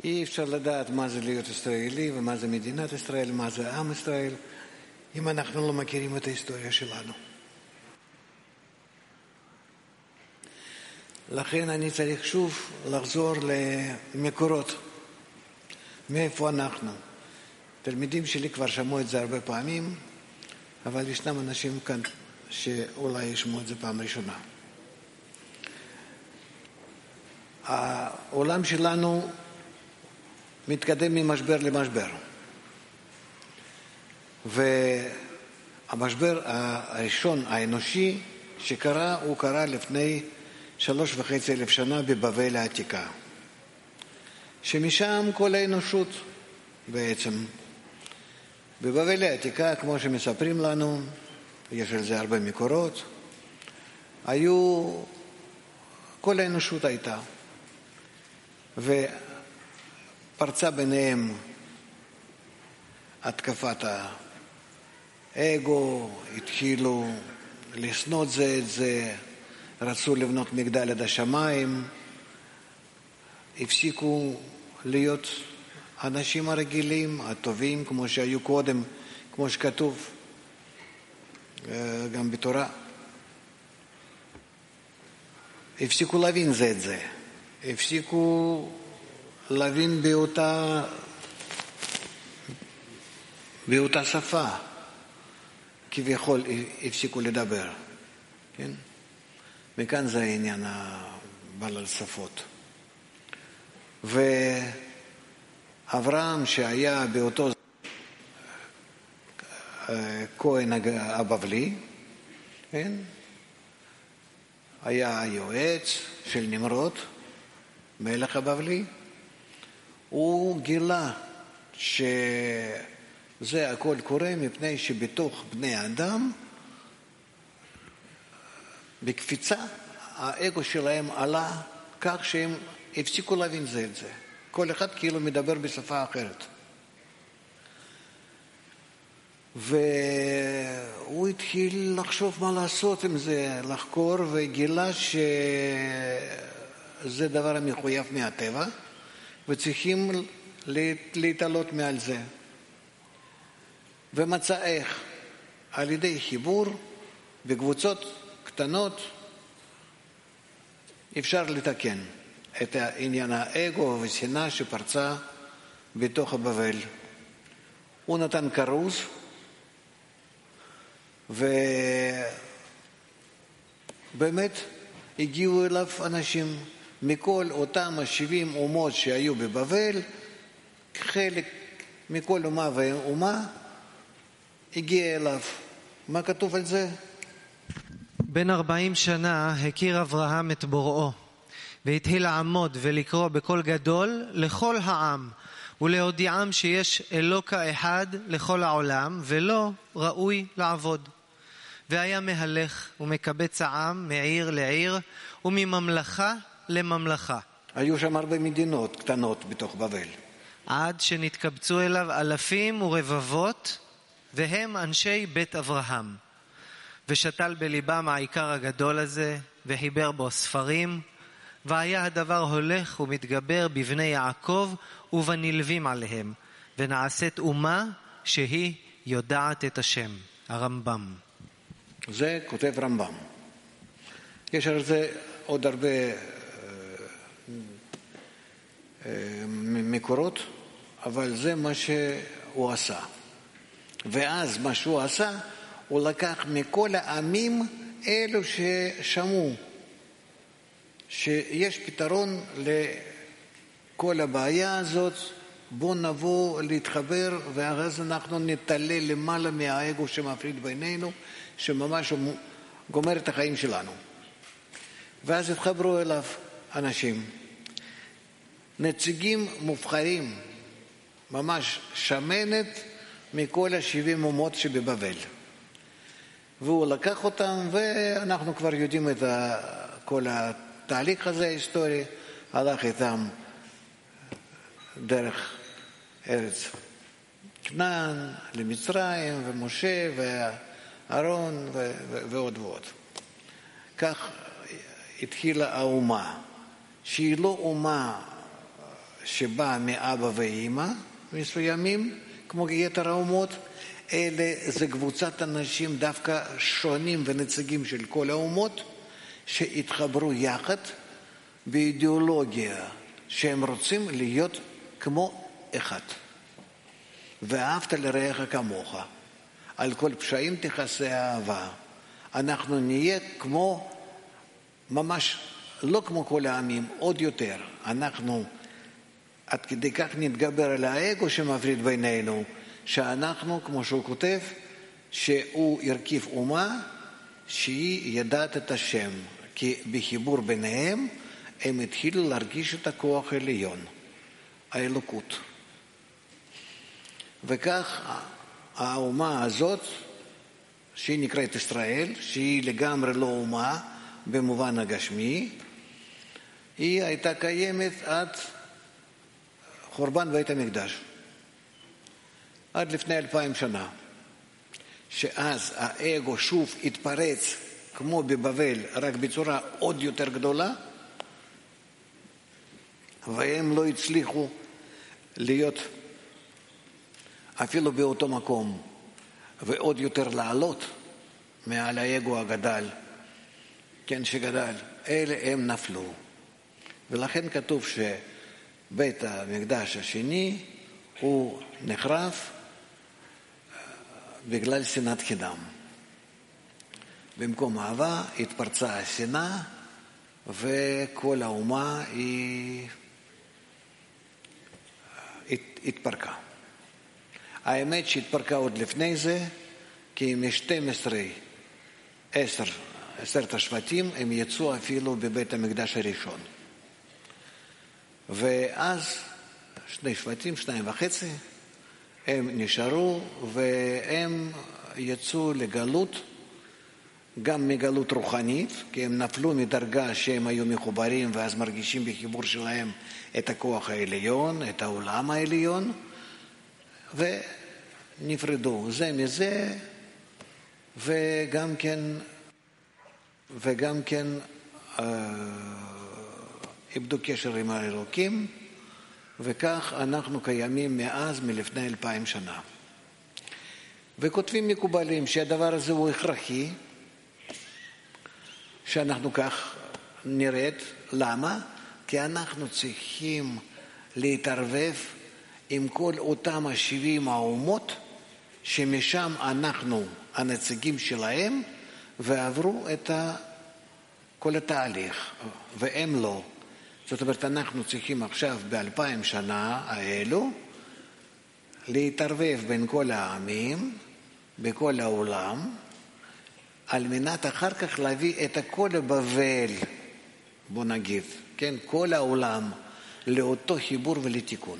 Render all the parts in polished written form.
אי אפשר לדעת מה זה להיות ישראלי ומה זה מדינת ישראל, מה זה עם ישראל, אם אנחנו לא מכירים את ההיסטוריה שלנו. לכן אני צריך שוב לחזור למקורות. מאיפה אנחנו? תלמידים שלי כבר שמעו את זה הרבה פעמים, אבל ישנם אנשים כאן שאולי ישמעו את זה פעם ראשונה. העולם שלנו מתקדם ממשבר למשבר. והמשבר הראשון האנושי שקרה, הוא קרה לפני 3,500 שנה בבבל העתיקה. שמשם כל האנושות בעצם. בבבל העתיקה, כמו שמספרים לנו, יש על זה הרבה מקורות, כל האנושות הייתה. ופרצה ביניהם התקפת האגו, התחילו לשנוא זה את זה, רצו לבנות מגדל עד השמיים, הפסיקו להיות האנשים הרגילים, הטובים, כמו שהיו קודם, כמו שכתוב גם בתורה. הפסיקו להבין זה את זה, הפסיקו להבין באותה שפה, כביכול הפסיקו לדבר. כן? מכאן זה העניין הבעל שפות. ואברהם שהיה באותו כהן הבבלי, כן? היה היועץ של נמרוד, מלך הבבלי, הוא גילה שזה הכל קורה מפני שבתוך בני האדם בקפיצה האגו שלהם עלה כך שהם הפסיקו להבין זה את זה. כל אחד כאילו מדבר בשפה אחרת. והוא התחיל לחשוב מה לעשות עם זה, לחקור, וגילה שזה דבר המחויב מהטבע, וצריכים להתעלות מעל זה. ומצא איך, על ידי חיבור בקבוצות קטנות, אפשר לתקן את העניין האגו והשנאה שפרצה בתוך הבבל. הוא נתן כרוז, ובאמת הגיעו אליו אנשים מכל אותם 70 אומות שהיו בבבל, חלק מכל אומה ואומה הגיע אליו. מה כתוב על זה? בן 40 שנה הכיר אברהם את בוראו, והתחיל לעמוד ולקרוא בקול גדול לכל העם, ולהודיעם שיש אלוקה אחד לכל העולם, ולא ראוי לעבוד. והיה מהלך ומקבץ העם מעיר לעיר, ומממלכה לממלכה. היו שם הרבה מדינות קטנות בתוך בבל. עד שנתקבצו אליו אלפים ורבבות, והם אנשי בית אברהם. ושתל בליבם העיקר הגדול הזה, וחיבר בו ספרים, והיה הדבר הולך ומתגבר בבני יעקב ובנלווים עליהם, ונעשית אומה שהיא יודעת את השם. הרמב"ם. זה כותב רמב"ם. יש על זה עוד הרבה מקורות, אבל זה מה שהוא עשה. ואז מה שהוא עשה, הוא לקח מכל העמים אלו ששמעו שיש פתרון לכל הבעיה הזאת, בוא נבוא להתחבר, ואז אנחנו נתעלה למעלה מהאגו שמפריד בינינו, שממש גומר את החיים שלנו. ואז התחברו אליו אנשים, נציגים מובחרים, ממש שמנת מכל 70 אומות שבבבל. והוא לקח אותם, ואנחנו כבר יודעים את כל התהליך הזה ההיסטורי, הלך איתם דרך ארץ כנען למצרים, ומשה ואהרון ועוד ועוד. כך התחילה האומה, שהיא לא אומה שבא מאבא ואמא מסוימים, כמו יתר האומות, אלה זה קבוצת אנשים דווקא שונים ונציגים של כל האומות, שהתחברו יחד באידיאולוגיה שהם רוצים להיות כמו אחד. ואהבת לרעך כמוך. על כל פשעים תכסה אהבה. אנחנו נהיה כמו, ממש לא כמו כל העמים, עוד יותר. אנחנו עד כדי כך נתגבר על האגו שמפריד בינינו, שאנחנו, כמו שהוא כותב, שהוא הרכיב אומה שהיא ידעת את השם, כי בחיבור ביניהם הם התחילו להרגיש את הכוח העליון, האלוקות. וכך האומה הזאת, שהיא נקראת ישראל, שהיא לגמרי לא אומה במובן הגשמי, היא הייתה קיימת עד חורבן בית המקדש, עד לפני 2000 שנה, שאז האגו שוב התפרץ כמו בבבל, רק בצורה עוד יותר גדולה, והם לא הצליחו להיות אפילו באותו מקום, ועוד יותר לעלות מעל האגו הגדל, כן, שגדל. אלה הם נפלו. ולכן כתוב שבית המקדש השני הוא נחרב בגלל שנאת חינם. במקום אהבה התפרצה השנאה, וכל האומה היא התפרקה. האמת שהתפרקה עוד לפני זה, כי עשרת השבטים הם יצאו אפילו בבית המקדש הראשון. ואז 2 שבטים, 2.5, הם נשארו והם יצאו לגלות, גם מגלות רוחנית, כי הם נפלו מדרגה שהם היו מחוברים ואז מרגישים בחיבור שלהם את הכוח העליון, את העולם העליון, ונפרדו זה מזה, וגם כן איבדו קשר עם האלוקים, וכך אנחנו קיימים מאז מלפני 2000 שנה. וכותבים מקובלים שהדבר הזה הוא הכרחי, שאנחנו כך נראית. למה? כי אנחנו צריכים להתערבב עם כל אותם 70 האומות, שמשם אנחנו הנציגים שלהם, ועברו את כל התהליך, והם לא. זאת אומרת, אנחנו צריכים עכשיו ב2000 שנה האלו, להתערבב בין כל העמים, בכל העולם, על מנת אחר כך להביא את הכל לבבל, בוא נגיד, כן, כל העולם, לאותו חיבור ולתיקון.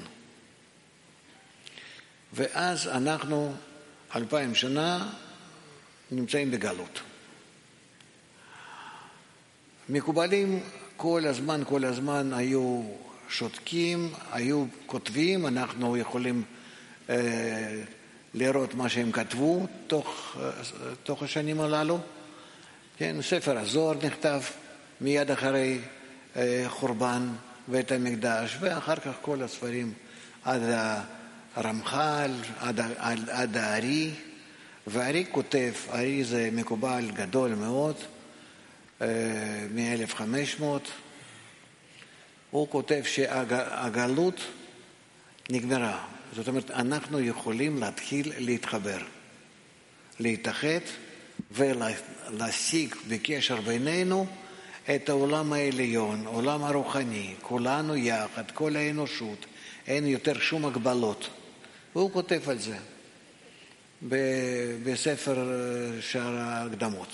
ואז אנחנו 2000 שנה נמצאים בגלות. מקובלים כל הזמן היו שותקים, היו כותבים, אנחנו יכולים לראות מה שהם כתבו תוך השנים הללו. כן, ספר הזוהר נכתב מיד אחרי חורבן בית המקדש, ואחר כך כל הספרים עד הרמח"ל, עד הארי. והארי כותב, הארי זה מקובל גדול מאוד, מ-1500, הוא כותב שהגלות נגמרה. זאת אומרת, אנחנו יכולים להתחיל להתחבר, להתאחד ולהשיג בקשר בינינו את העולם העליון, העולם הרוחני, כולנו יחד, כל האנושות, אין יותר שום הגבלות. והוא כותב על זה בספר שער ההקדמות.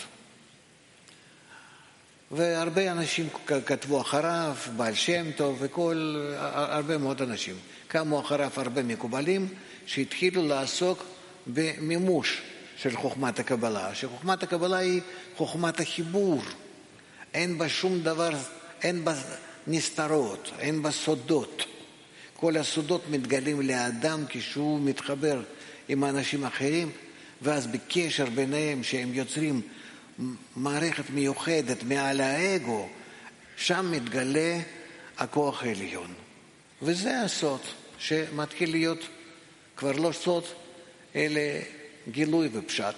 והרבה אנשים כתבו אחריו, בעל שם טוב הרבה מאוד אנשים. קמו אחריו הרבה מקובלים שהתחילו לעסוק במימוש של חוכמת הקבלה. שחוכמת הקבלה היא חוכמת החיבור. אין בה שום דבר, אין בה נסתרות, אין בה סודות. כל הסודות מתגלים לאדם כשהוא מתחבר עם אנשים אחרים, ואז בקשר ביניהם שהם יוצרים מערכת מיוחדת מעל האגו, שם מתגלה הכוח העליון. וזה הסוד שמתחיל להיות כבר לא סוד, אלא גילוי ופשט.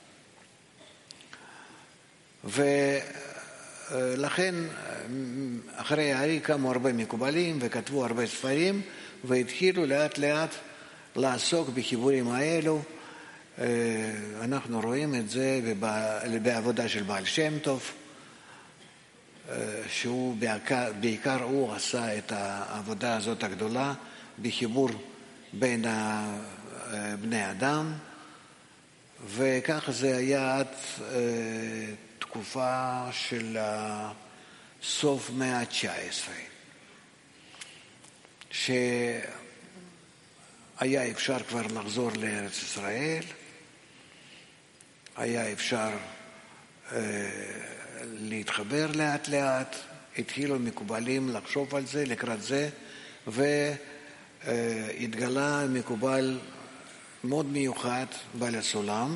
ולכן אחרי הארי קמו הרבה מקובלים וכתבו הרבה ספרים, והתחילו לאט לאט לעסוק בחיבורים האלו. אנחנו רואים את זה בעבודה של בעל שם טוב, שהוא בעיקר הוא עשה את העבודה הזאת הגדולה בחיבור בין בני אדם, וכך זה היה עד תקופה של סוף מאה ה-19, שהיה אפשר כבר לחזור לארץ ישראל, היה אפשר להתחבר לאט לאט, התחילו מקובלים לחשוב על זה, לקראת זה, והתגלה מקובל מאוד מיוחד, בעל הסולם,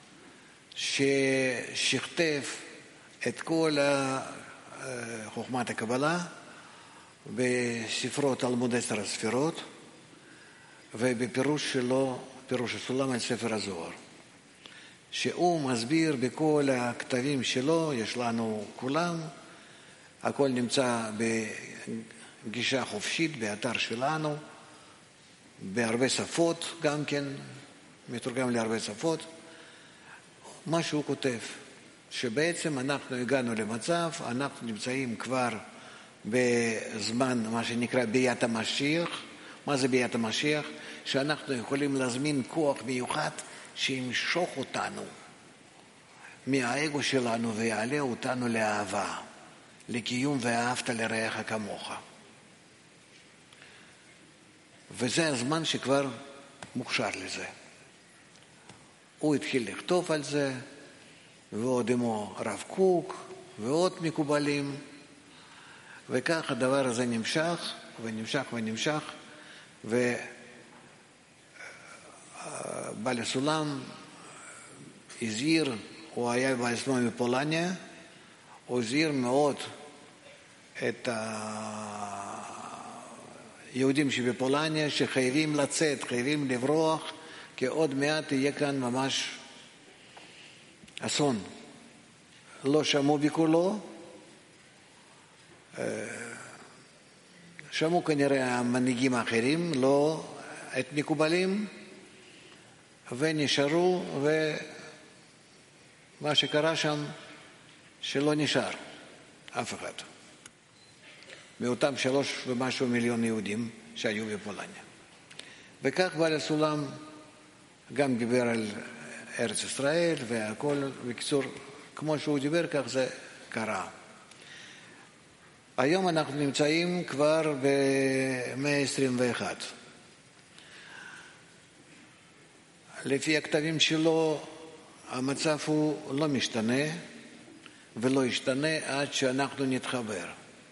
ששכתב את כל חוכמת הקבלה בספרו תלמוד 10 הספירות, ובפירוש שלו, פירוש הסולם על ספר הזוהר, שהוא מסביר בכל הכתבים שלו, יש לנו כולם, הכל נמצא בגישה חופשית באתר שלנו, בהרבה שפות, גם כן מתורגם להרבה שפות. מה שהוא כותב, שבעצם אנחנו הגענו למצב, אנחנו נמצאים כבר בזמן, מה שנקרא ביאת המשיח. מה זה ביאת המשיח? שאנחנו יכולים להזמין כוח מיוחד שימשוך אותנו מהאגו שלנו ויעלה אותנו לאהבה, לקיום ואהבת לרעך כמוך. וזה הזמן שכבר מוכשר לזה. הוא התחיל לכתוב על זה, ועוד עמו רב קוק ועוד מקובלים, וכך הדבר הזה נמשך ונמשך ונמשך, ובעל הסולם הזהיר, הוא היה בעצמו מפולניה, הוא הזהיר מאוד את היהודים שבפולניה שחייבים לצאת, חייבים לברוח, כי עוד מעט יהיה כאן ממש אסון. לא שמעו בקולו, שמעו כנראה המנהיגים האחרים, לא את מקובלים, ונשארו, ומה שקרה שם שלא נשאר אף אחד מאותם 3 ומשהו מיליון יהודים שהיו בפולניה. וכך בעל הסולם גם דיבר על ארץ ישראל והכל, בקיצור, כמו שהוא דיבר, כך זה קרה. היום אנחנו נמצאים כבר במאה ה-21. לפי הכתבים שלו, המצב הוא לא משתנה, ולא ישתנה עד שאנחנו נתחבר.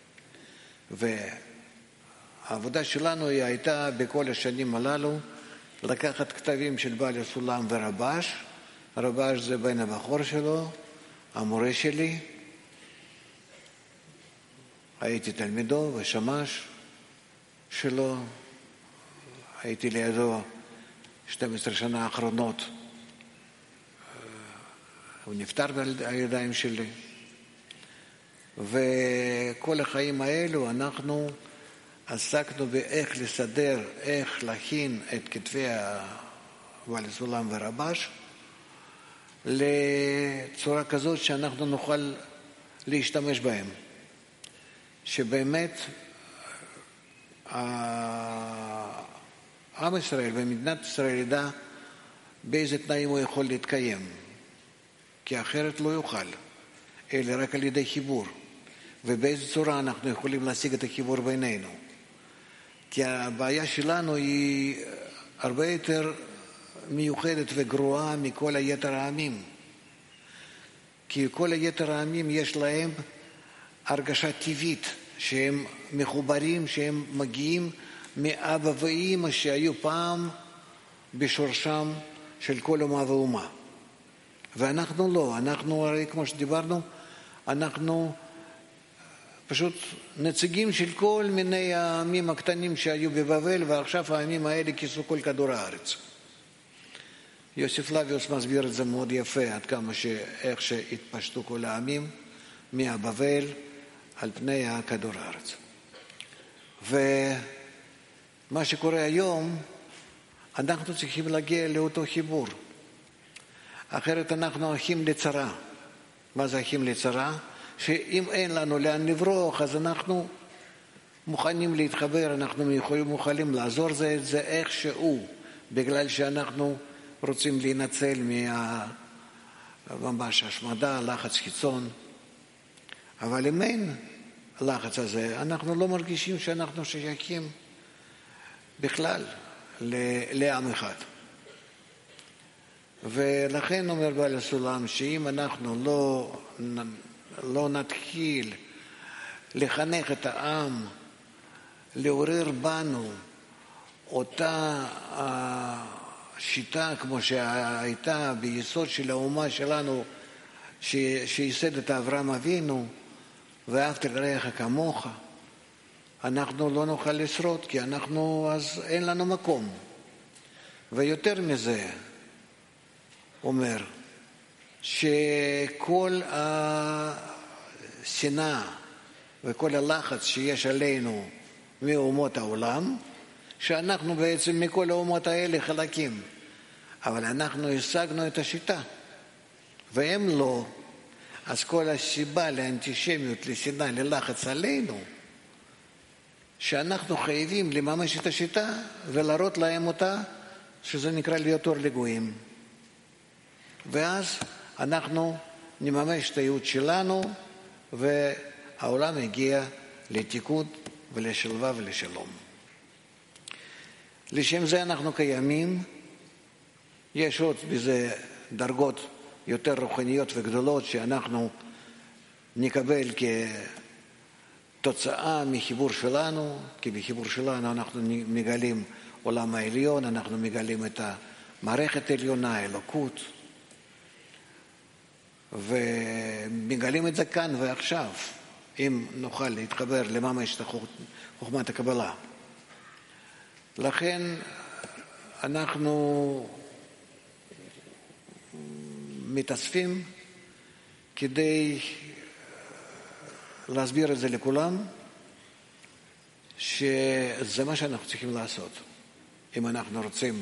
והעבודה שלנו היא הייתה בכל השנים הללו, לקחת כתבים של בעל הסולם ורבש. רבש זה בן הבחור שלו, המורה שלי. הייתי תלמידו ושמש שלו. הייתי לידו 12 שנה האחרונות. הוא נפטר בידיים שלי. וכל החיים האלו אנחנו עסקנו באיך לסדר, איך להכין את כתבי בעל הסולם ורבש לצורה כזאת שאנחנו נוכל להשתמש בהם. שבאמת עם ישראל ומדינת ישראל ידע באיזה תנאים הוא יכול להתקיים, כי אחרת לא יוכל, אלא רק על ידי חיבור. ובאיזה צורה אנחנו יכולים להשיג את החיבור בינינו. כי הבעיה שלנו היא הרבה יותר מיוחדת וגרועה מכל היתר העמים. כי כל היתר העמים יש להם הרגשה טבעית שהם מחוברים, שהם מגיעים מאבא ואמא שהיו פעם בשורשם של כל אומה ואומה. ואנחנו לא, אנחנו הרי כמו שדיברנו, אנחנו פשוט נציגים של כל מיני העמים הקטנים שהיו בבבל, ועכשיו העמים האלה כיסו כל כדור הארץ. יוסף פלביוס מסביר את זה מאוד יפה, עד כמה איך שהתפשטו כל העמים מהבבל על פני כדור הארץ. ומה שקורה היום, אנחנו צריכים להגיע לאותו חיבור. אחרת אנחנו אחים לצרה. מה זה אחים לצרה? שאם אין לנו לאן לברוח, אז אנחנו מוכנים להתחבר, אנחנו מוכנים לעזור זה איכשהו, בגלל שאנחנו רוצים להינצל ממש השמדה, לחץ חיצון. אבל אם אין לחץ הזה, אנחנו לא מרגישים שאנחנו שייכים בכלל לעם אחד. ולכן אומר בעל הסולם שאם אנחנו לא נתחיל לחנך את העם, לעורר בנו אותה שיטה כמו שהייתה ביסוד של האומה שלנו, שייסד את אברהם אבינו, ואהבת לרעך כמוך, אנחנו לא נוכל לשרוד, כי אז אין לנו מקום. ויותר מזה, אומר, שכל השנאה וכל הלחץ שיש עלינו מאומות העולם, שאנחנו בעצם מכל האומות האלה חלקים, אבל אנחנו השגנו את השיטה, והם לא. אז כל הסיבה לאנטישמיות, לשנאה, ללחץ עלינו, שאנחנו חייבים לממש את השיטה ולהראות להם אותה, שזה נקרא להיות אור לגויים. ואז אנחנו נממש את הייעוד שלנו, והעולם יגיע לתיקון ולשלווה ולשלום. לשם זה אנחנו קיימים. יש עוד בזה דרגות יותר רוחניות וגדולות שאנחנו נקבל כתוצאה מחיבור שלנו, כי בחיבור שלנו אנחנו מגלים עולם העליון, אנחנו מגלים את המערכת העליונה, האלוקות, ומגלים את זה כאן ועכשיו, אם נוכל להתחבר לממש את חוכמת הקבלה. לכן אנחנו מתאספים כדי להסביר את זה לכולם, שזה מה שאנחנו צריכים לעשות. אם אנחנו רוצים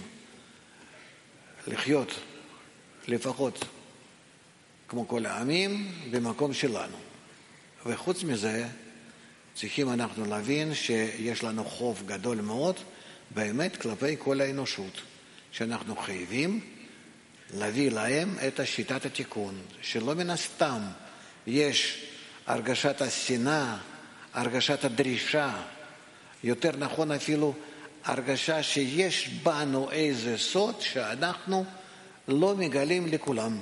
לחיות לפחות כמו כל העמים במקום שלנו. וחוץ מזה, צריכים אנחנו להבין שיש לנו חוב גדול מאוד, באמת כלפי כל האנושות, שאנחנו חייבים להביא להם את שיטת התיקון, שלא מן הסתם יש הרגשת השנאה, הרגשת הדרישה, יותר נכון אפילו הרגשה שיש בנו איזה סוד שאנחנו לא מגלים לכולם.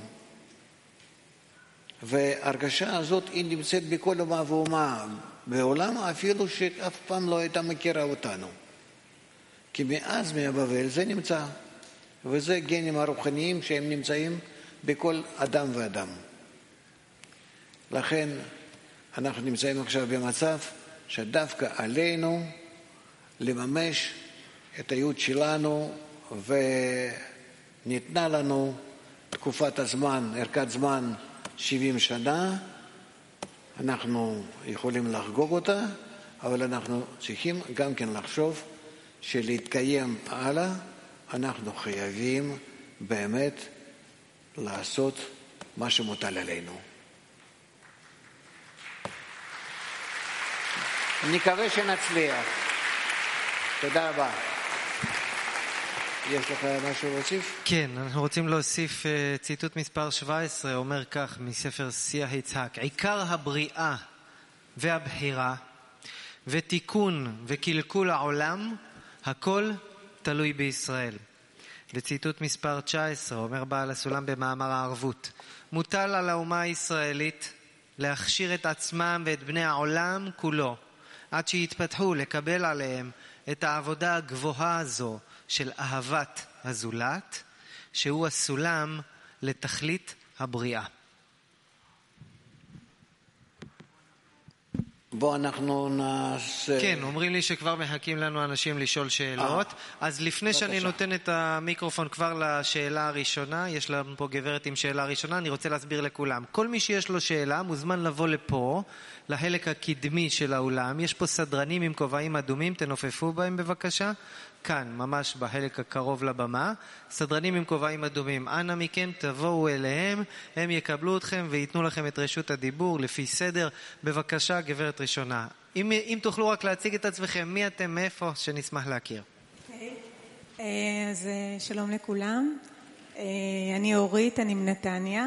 וההרגשה הזאת היא נמצאת בכל אומה ואומה בעולם, אפילו שאף פעם לא הייתה מכירה אותנו. כי מאז מהבבל זה נמצא, וזה גנים הרוחניים שהם נמצאים בכל אדם ואדם. לכן אנחנו נמצאים עכשיו במצב שדווקא עלינו לממש את הייעוד שלנו, וניתנה לנו תקופת הזמן, ערכת זמן 70 שנה, אנחנו יכולים לחגוג אותה, אבל אנחנו צריכים גם כן לחשוב שלהתקיים הלאה, אנחנו חייבים באמת לעשות מה שמוטל עלינו. אני מקווה שנצליח. תודה רבה. יש לך משהו להוסיף? כן, אנחנו רוצים להוסיף ציטוט מספר 17, אומר כך מספר שיח יצחק: עיקר הבריאה והבחירה ותיקון וקלקול העולם, הכל תלוי בישראל. וציטוט מספר 19, אומר בעל הסולם במאמר הערבות: מוטל על האומה הישראלית להכשיר את עצמם ואת בני העולם כולו, עד שיתפתחו לקבל עליהם את העבודה הגבוהה הזו של אהבת הזולת, שהוא הסולם לתכלית הבריאה. בוא אנחנו נעשה... כן, אומרים לי שכבר מחכים לנו אנשים לשאול שאלות. אז לפני שאני נותן את המיקרופון כבר לשאלה הראשונה, יש לנו פה גברת עם שאלה ראשונה, אני רוצה להסביר לכולם. כל מי שיש לו שאלה מוזמן לבוא לפה, לחלק הקדמי של האולם. יש פה סדרנים עם כובעים אדומים, תנופפו בהם בבקשה. כאן, ממש בחלק הקרוב לבמה. סדרנים עם כובעים אדומים, אנא מכם תבואו אליהם, הם יקבלו אתכם ויתנו לכם את רשות הדיבור לפי סדר. בבקשה, גברת ראשונה. אם תוכלו רק להציג את עצמכם, מי אתם, מאיפה, שנשמח להכיר. אז שלום לכולם. אני אורית, אני מנתניה,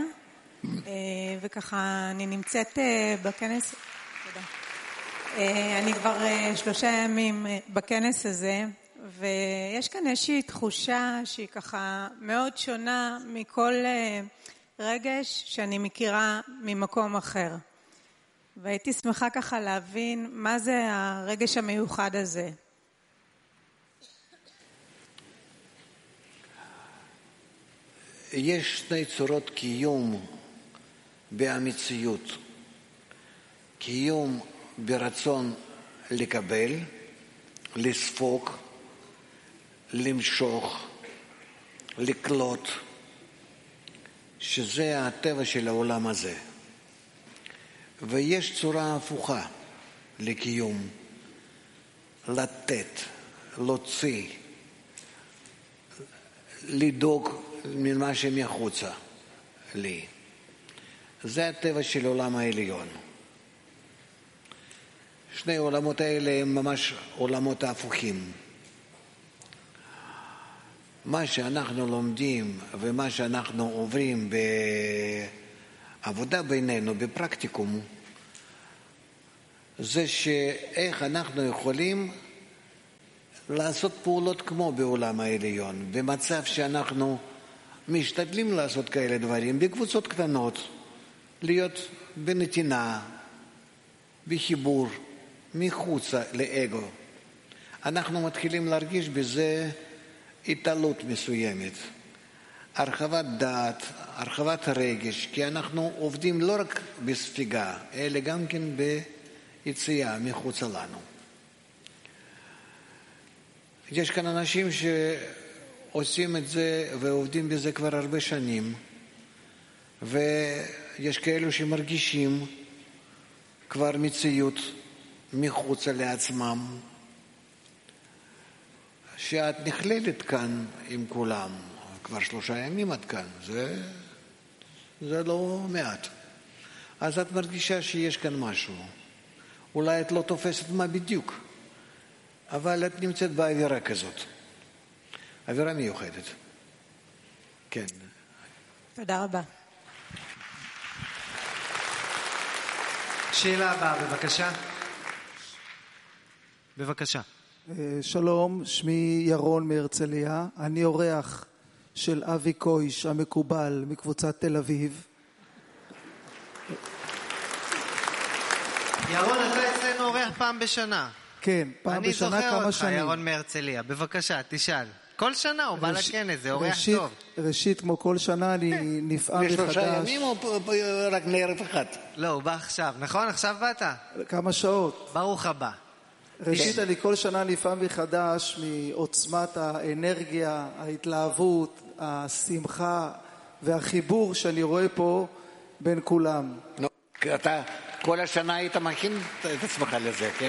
וככה אני נמצאת בכנס, תודה. אני כבר 3 ימים בכנס הזה, ויש כאן איזושהי תחושה שהיא ככה מאוד שונה מכל רגש שאני מכירה ממקום אחר. והייתי שמחה ככה להבין מה זה הרגש המיוחד הזה. יש 2 צורות קיום במציאות. קיום ברצון לקבל, לספוג, למשוך, לקלוט, שזה הטבע של העולם הזה. ויש צורה הפוכה לקיום, לתת, להוציא, לדאוג ממה שמחוצה לי. זה הטבע של העולם העליון. 2 העולמות האלה הם ממש עולמות הפוכים. מה שאנחנו לומדים ומה שאנחנו עוברים בעבודה בינינו, בפרקטיקום, זה שאיך אנחנו יכולים לעשות פעולות כמו בעולם העליון, במצב שאנחנו משתדלים לעשות כאלה דברים בקבוצות קטנות, להיות בנתינה, בחיבור, מחוץ לאגו. אנחנו מתחילים להרגיש בזה התעלות מסוימת, הרחבת דעת, הרחבת רגש, כי אנחנו עובדים לא רק בספיגה, אלא גם כן ביציאה מחוץ לנו. יש כאן אנשים שעושים את זה ועובדים בזה כבר הרבה שנים, ויש כאלו שמרגישים כבר מציאות מחוץ לעצמם, שאת נכללת כאן עם כולם. כבר 3 ימים את כאן, זה לא מעט. אז את מרגישה שיש כאן משהו. אולי את לא תופסת מה בדיוק, אבל את נמצאת באווירה כזאת. אווירה מיוחדת. כן. תודה רבה. שאלה הבאה, בבקשה. בבקשה. שלום, שמי ירון מהרצליה. אני אורח של אבי קויש המקובל מקבוצת תל אביב. ירון, אתה אצלנו אורח פעם בשנה. כן, פעם בשנה כמה שנים. אני זוכר אותך, ירון מהרצליה. בבקשה, תשאל. כל שנה הוא בא לכנס, זה אורח טוב. ראשית, כמו כל שנה, אני נפעם מחדש. ל3 ימים או רק לערב אחד? לא, הוא בא עכשיו, נכון? עכשיו באת? כמה שעות. ברוך הבא. ראשית, אני כל שנה נפעם מחדש מעוצמת האנרגיה, ההתלהבות, השמחה והחיבור שאני רואה פה בין כולם. אתה כל השנה היית מכין את עצמך לזה, כן?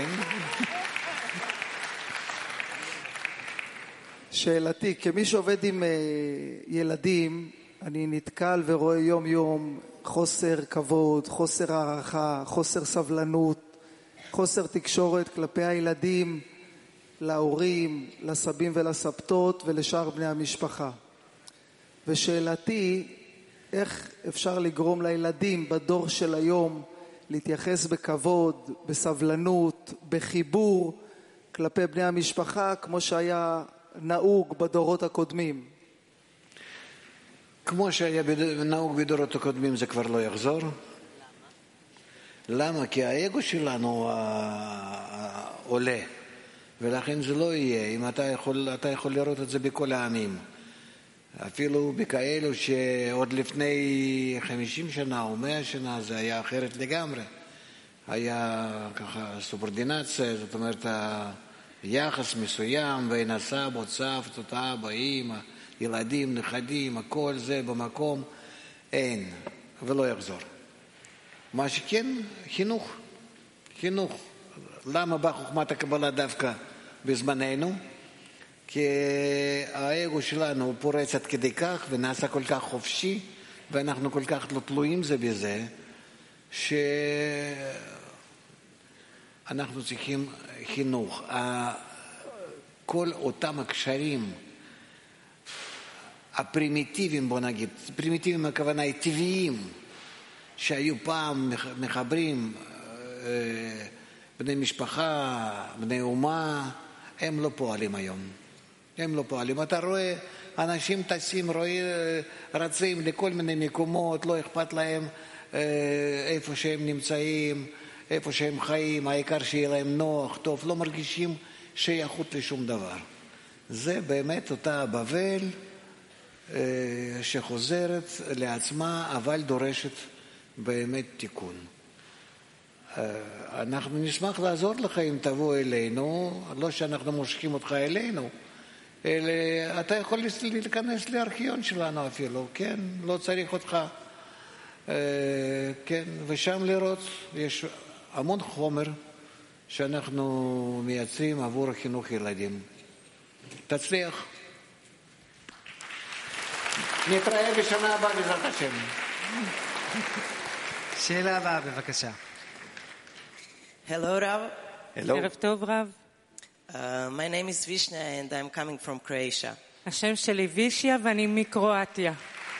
שאלתי, כמי שעובד עם ילדים, אני נתקל ורואה יום יום חוסר כבוד, חוסר הערכה, חוסר סבלנות, חוסר תקשורת כלפי הילדים, להורים, לסבים ולסבתות ולשאר בני המשפחה. ושאלתי, איך אפשר לגרום לילדים בדור של היום להתייחס בכבוד, בסבלנות, בחיבור כלפי בני המשפחה, כמו שהיה נהוג בדורות הקודמים? כמו שהיה נהוג בדורות הקודמים זה כבר לא יחזור. למה? כי האגו שלנו עולה, ולכן זה לא יהיה. אם אתה יכול לראות את זה בכל העמים, אפילו בכאלו שעוד לפני 50 שנה או 100 שנה זה היה אחרת לגמרי. היה ככה סובורדינציה, זאת אומרת, יחס מסוים בין הסבות, סבתות, אבא, אמא, ילדים, נכדים, הכל זה במקום, אין, ולא יחזור. מה שכן, חינוך. חינוך. למה באה חוכמת הקבלה דווקא בזמננו? כי האגו שלנו פורץ עד כדי כך ונעשה כל כך חופשי, ואנחנו כל כך לא תלויים זה בזה, שאנחנו צריכים חינוך. כל אותם הקשרים הפרימיטיביים, בוא נגיד, פרימיטיביים הכוונה היא טבעיים, שהיו פעם מחברים בני משפחה, בני אומה, הם לא פועלים היום. הם לא פועלים. אתה רואה, אנשים טסים, רצים לכל מיני מקומות, לא אכפת להם איפה שהם נמצאים, איפה שהם חיים, העיקר שיהיה להם נוח, טוב, לא מרגישים שייכות לשום דבר. זה באמת אותה בבל שחוזרת לעצמה, אבל דורשת באמת תיקון. אנחנו נשמח לעזור לך אם תבוא אלינו, לא שאנחנו מושכים אותך אלינו, אלא אתה יכול להיכנס לארכיון שלנו אפילו, כן? לא צריך אותך, כן? ושם לראות, יש המון חומר שאנחנו מייצרים עבור חינוך ילדים. תצליח. נתראה בשנה הבאה בעזרת השם. שאלה הבאה, בבקשה. Hello, Rav. Hello. ערב טוב רב. My name is Vishna and I'm coming from Croatia. השם שלי וישיה ואני מקרואטיה.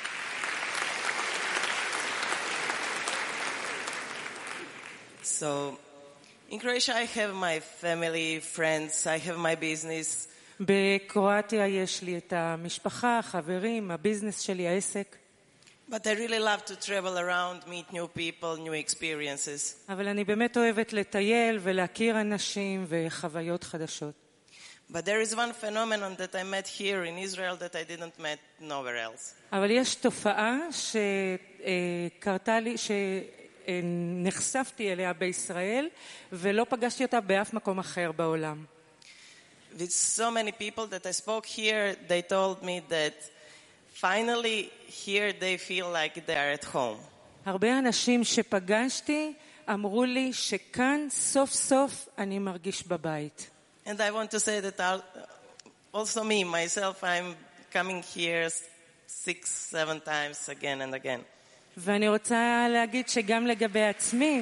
So, in Croatia I have my family, friends, I have my business. בקרואטיה יש לי את המשפחה, החברים, הביזנס שלי, העסק. But I really love to travel around, meet new people, new experiences. אבל אני באמת אוהבת לטייל ולהכיר אנשים וחוויות חדשות. But there is one phenomenon that I met here in Israel that I didn't meet nowhere else. אבל יש תופעה שקרתה לי, שנחשפתי אליה בישראל, ולא פגשתי אותה באף מקום אחר בעולם. With so many people that I spoke here, they told me that finally here they feel like they are at home. הרבה אנשים שפגשתי אמרו לי שכאן סוף סוף אני מרגיש בבית. And I want to say that also me, myself, I'm coming here 6-7 times again and again. ואני רוצה להגיד שגם לגבי עצמי,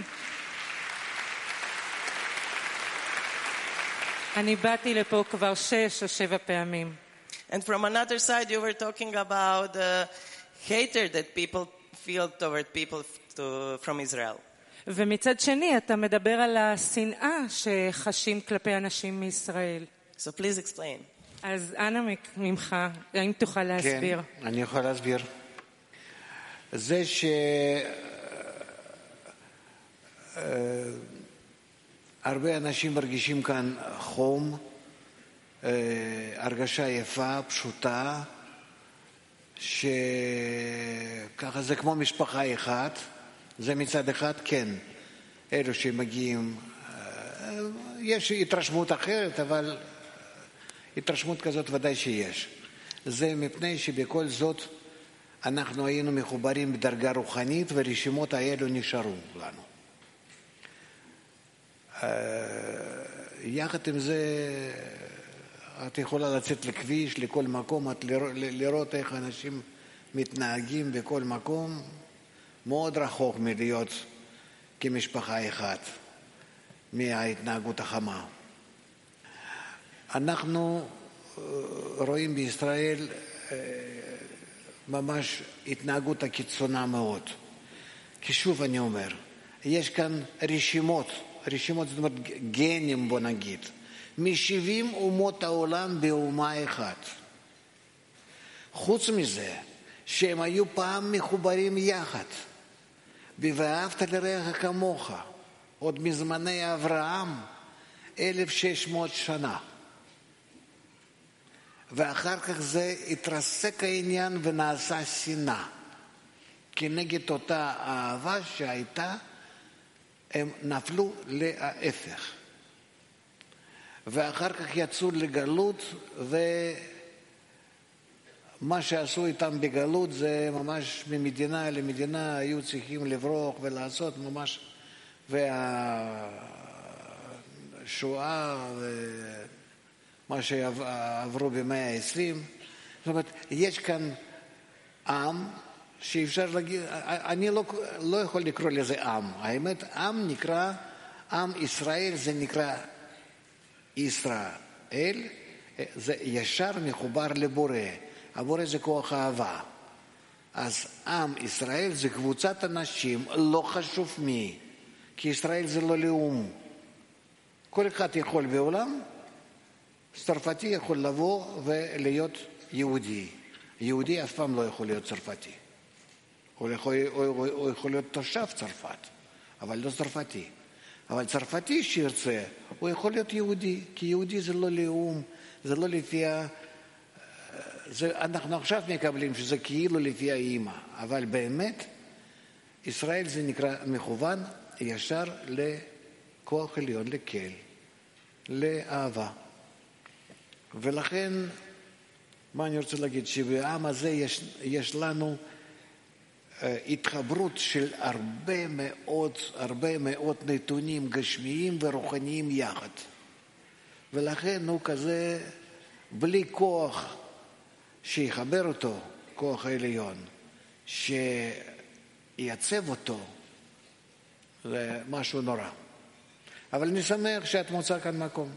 אני באתי לפה כבר 6 או 7 פעמים. And from another side, you were talking about the hatred that people feel toward people from Israel. ומצד שני, אתה מדבר על השנאה שחשים כלפי אנשים מישראל. So please explain. אז אנא ממך, האם תוכל להסביר? כן, אני יכול להסביר. זה שהרבה אנשים מרגישים כאן חום, הרגשה יפה, פשוטה, שככה זה כמו משפחה אחת, זה מצד אחד כן, אלו שמגיעים, יש התרשמות אחרת, אבל התרשמות כזאת ודאי שיש. זה מפני שבכל זאת אנחנו היינו מחוברים בדרגה רוחנית, והרשימות האלו נשארו לנו. יחד עם זה, את יכולה לצאת לכביש, לכל מקום, לראות איך אנשים מתנהגים בכל מקום, מאוד רחוק מלהיות כמשפחה אחת, מההתנהגות החמה. אנחנו רואים בישראל ממש התנהגות הקיצונה מאוד. כי שוב אני אומר, יש כאן רשימות זאת אומרת גנים בוא נגיד, מ-70 אומות העולם באומה אחת. חוץ מזה, שהם היו פעם מחוברים יחד, ואהבת לרעך כמוך, עוד מזמני אברהם, 1600 שנה. ואחר כך זה התרסק העניין ונעשה שנאה, כנגד אותה אהבה שהייתה הם נפלו להפך. ואחר כך יצאו לגלות, ומה שעשו איתם בגלות זה ממש ממדינה למדינה, היו צריכים לברוח ולעשות ממש, והשואה ומה שעברו במאה ה-20. זאת אומרת, יש כאן עם שאפשר להגיד, אני לא יכול לקרוא לזה עם. האמת, עם נקרא, עם ישראל זה נקרא ישראל, זה ישר מחובר לבורא. הבורא זה כוח אהבה. אז עם ישראל זה קבוצת אנשים, לא חשוב מי, כי ישראל זה לא לאום. כל אחד יכול בעולם, צרפתי יכול לבוא ולהיות יהודי. יהודי אף פעם לא יכול להיות צרפתי. הוא יכול להיות תושב צרפת, אבל לא צרפתי. אבל צרפתי שירצה, הוא יכול להיות יהודי, כי יהודי זה לא לאום, זה לא לפי אנחנו עכשיו מקבלים שזה כאילו לפי האמא, אבל באמת ישראל זה נקרא מכוון ישר לכוח עליון, לקל, לאהבה. ולכן, מה אני רוצה להגיד? שבעם הזה יש לנו התחברות של הרבה מאוד נתונים גשמיים ורוחניים יחד. ולכן הוא כזה, בלי כוח שיחבר אותו, כוח העליון, שיעצב אותו, זה משהו נורא. אבל אני שמח שאת מוצאה כאן מקום.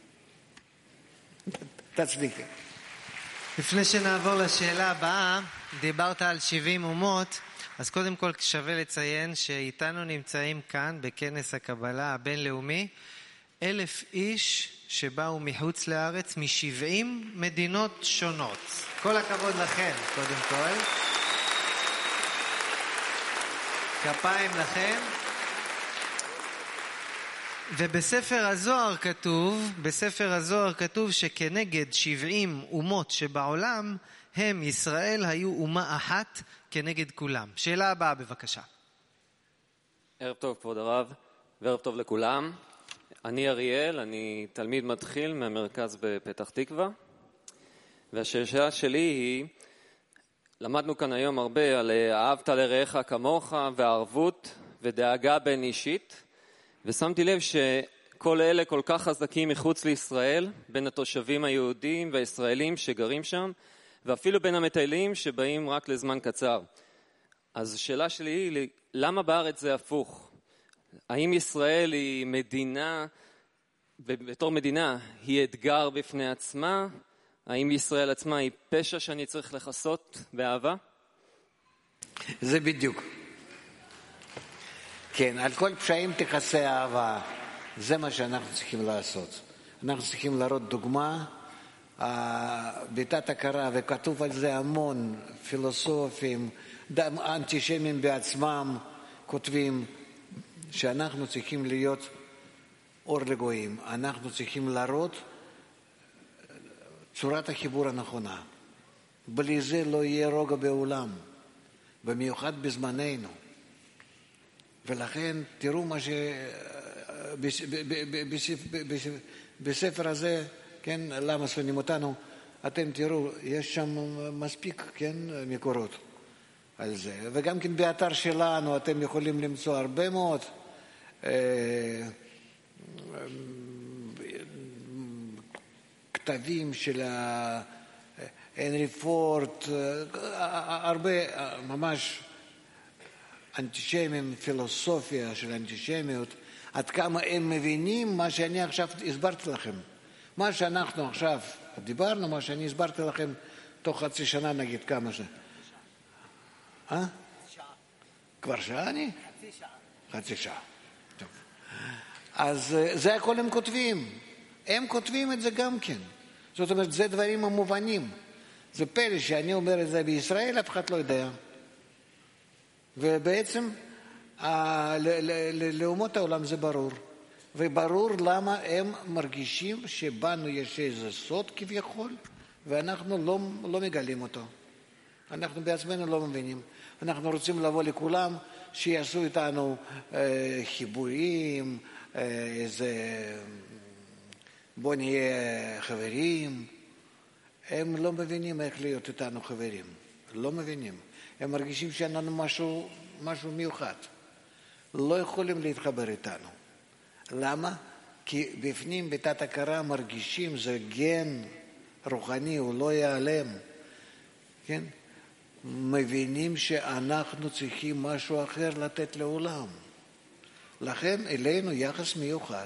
תצליחי. לפני שנעבור לשאלה הבאה, דיברת על 70 אומות, אז קודם כל שווה לציין שאיתנו נמצאים כאן בכנס הקבלה הבינלאומי 1,000 איש שבאו מחוץ לארץ מ-70 מדינות שונות. כל הכבוד לכם, קודם כל. כפיים לכם. ובספר הזוהר כתוב שכנגד 70 אומות שבעולם, הם ישראל היו אומה אחת כנגד כולם. שאלה הבאה בבקשה. ערב טוב כבוד הרב, וערב טוב לכולם. אני אריאל, אני תלמיד מתחיל מהמרכז בפתח תקווה, והשאלה שלי היא, למדנו כאן היום הרבה על אהבת לרעך כמוך והערבות ודאגה בין אישית, ושמתי לב שכל אלה כל כך חזקים מחוץ לישראל, בין התושבים היהודים והישראלים שגרים שם, ואפילו בין המטיילים שבאים רק לזמן קצר. אז השאלה שלי היא, למה בארץ זה הפוך? האם ישראל היא מדינה, ובתור מדינה היא אתגר בפני עצמה? האם ישראל עצמה היא פשע שאני צריך לחסות באהבה? זה בדיוק. כן, על כל פשעים תכסה אהבה. זה מה שאנחנו צריכים לעשות. אנחנו צריכים להראות דוגמה, ביתת הכרה, וכתוב על זה המון פילוסופים, אנטישמים בעצמם כותבים שאנחנו צריכים להיות אור לגויים. אנחנו צריכים להראות צורת החיבור הנכונה. בלי זה לא יהיה רוגע בעולם, במיוחד בזמננו. ולכן תראו מה בספר הזה, כן, למה שונאים אותנו, אתם תראו, יש שם מספיק, כן, מקורות על זה. וגם כן באתר שלנו אתם יכולים למצוא הרבה מאוד כתבים של הנרי פורט, הרבה ממש אנטישמים, פילוסופיה של אנטישמיות, עד כמה הם מבינים מה שאני עכשיו הסברתי לכם. מה שאנחנו עכשיו דיברנו, מה שאני הסברתי לכם, תוך חצי שנה נגיד כמה זה. שעה. כבר שעה אני? חצי שעה. טוב. אז זה הכל הם כותבים. הם כותבים את זה גם כן. זאת אומרת, זה דברים המובנים. זה פלא שאני אומר את זה בישראל, אף אחד לא יודע. ובעצם לאומות העולם זה ברור. וברור למה הם מרגישים שבנו יש איזה סוד כביכול, ואנחנו לא מגלים אותו. אנחנו בעצמנו לא מבינים. אנחנו רוצים לבוא לכולם שיעשו איתנו חיבורים, איזה בוא נהיה חברים. הם לא מבינים איך להיות איתנו חברים, לא מבינים. הם מרגישים שאין לנו משהו מיוחד. לא יכולים להתחבר איתנו. למה? כי בפנים בתת הכרה מרגישים, זה גן רוחני, הוא לא ייעלם. כן? מבינים שאנחנו צריכים משהו אחר לתת לעולם. לכן אלינו יחס מיוחד.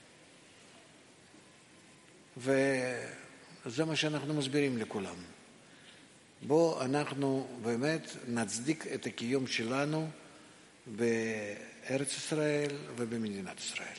וזה מה שאנחנו מסבירים לכולם. בוא אנחנו באמת נצדיק את הקיום שלנו בארץ ישראל ובמדינת ישראל.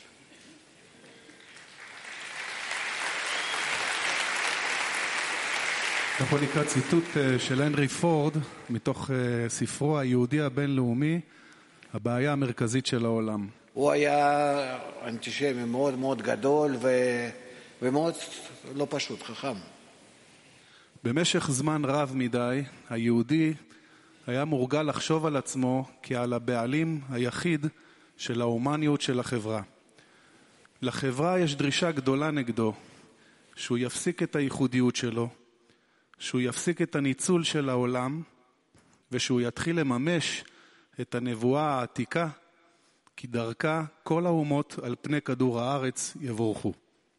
אנחנו נקרא ציטוט של הנרי פורד מתוך ספרו היהודי הבינלאומי, הבעיה המרכזית של העולם. הוא היה אנטישמי מאוד מאוד גדול ומאוד לא פשוט, חכם. במשך זמן רב מדי, היהודי היה מורגל לחשוב על עצמו כעל הבעלים היחיד של ההומניות של החברה. לחברה יש דרישה גדולה נגדו, שהוא יפסיק את הייחודיות שלו, שהוא יפסיק את הניצול של העולם, ושהוא יתחיל לממש את הנבואה העתיקה, כי דרכה כל האומות על פני כדור הארץ יבורכו.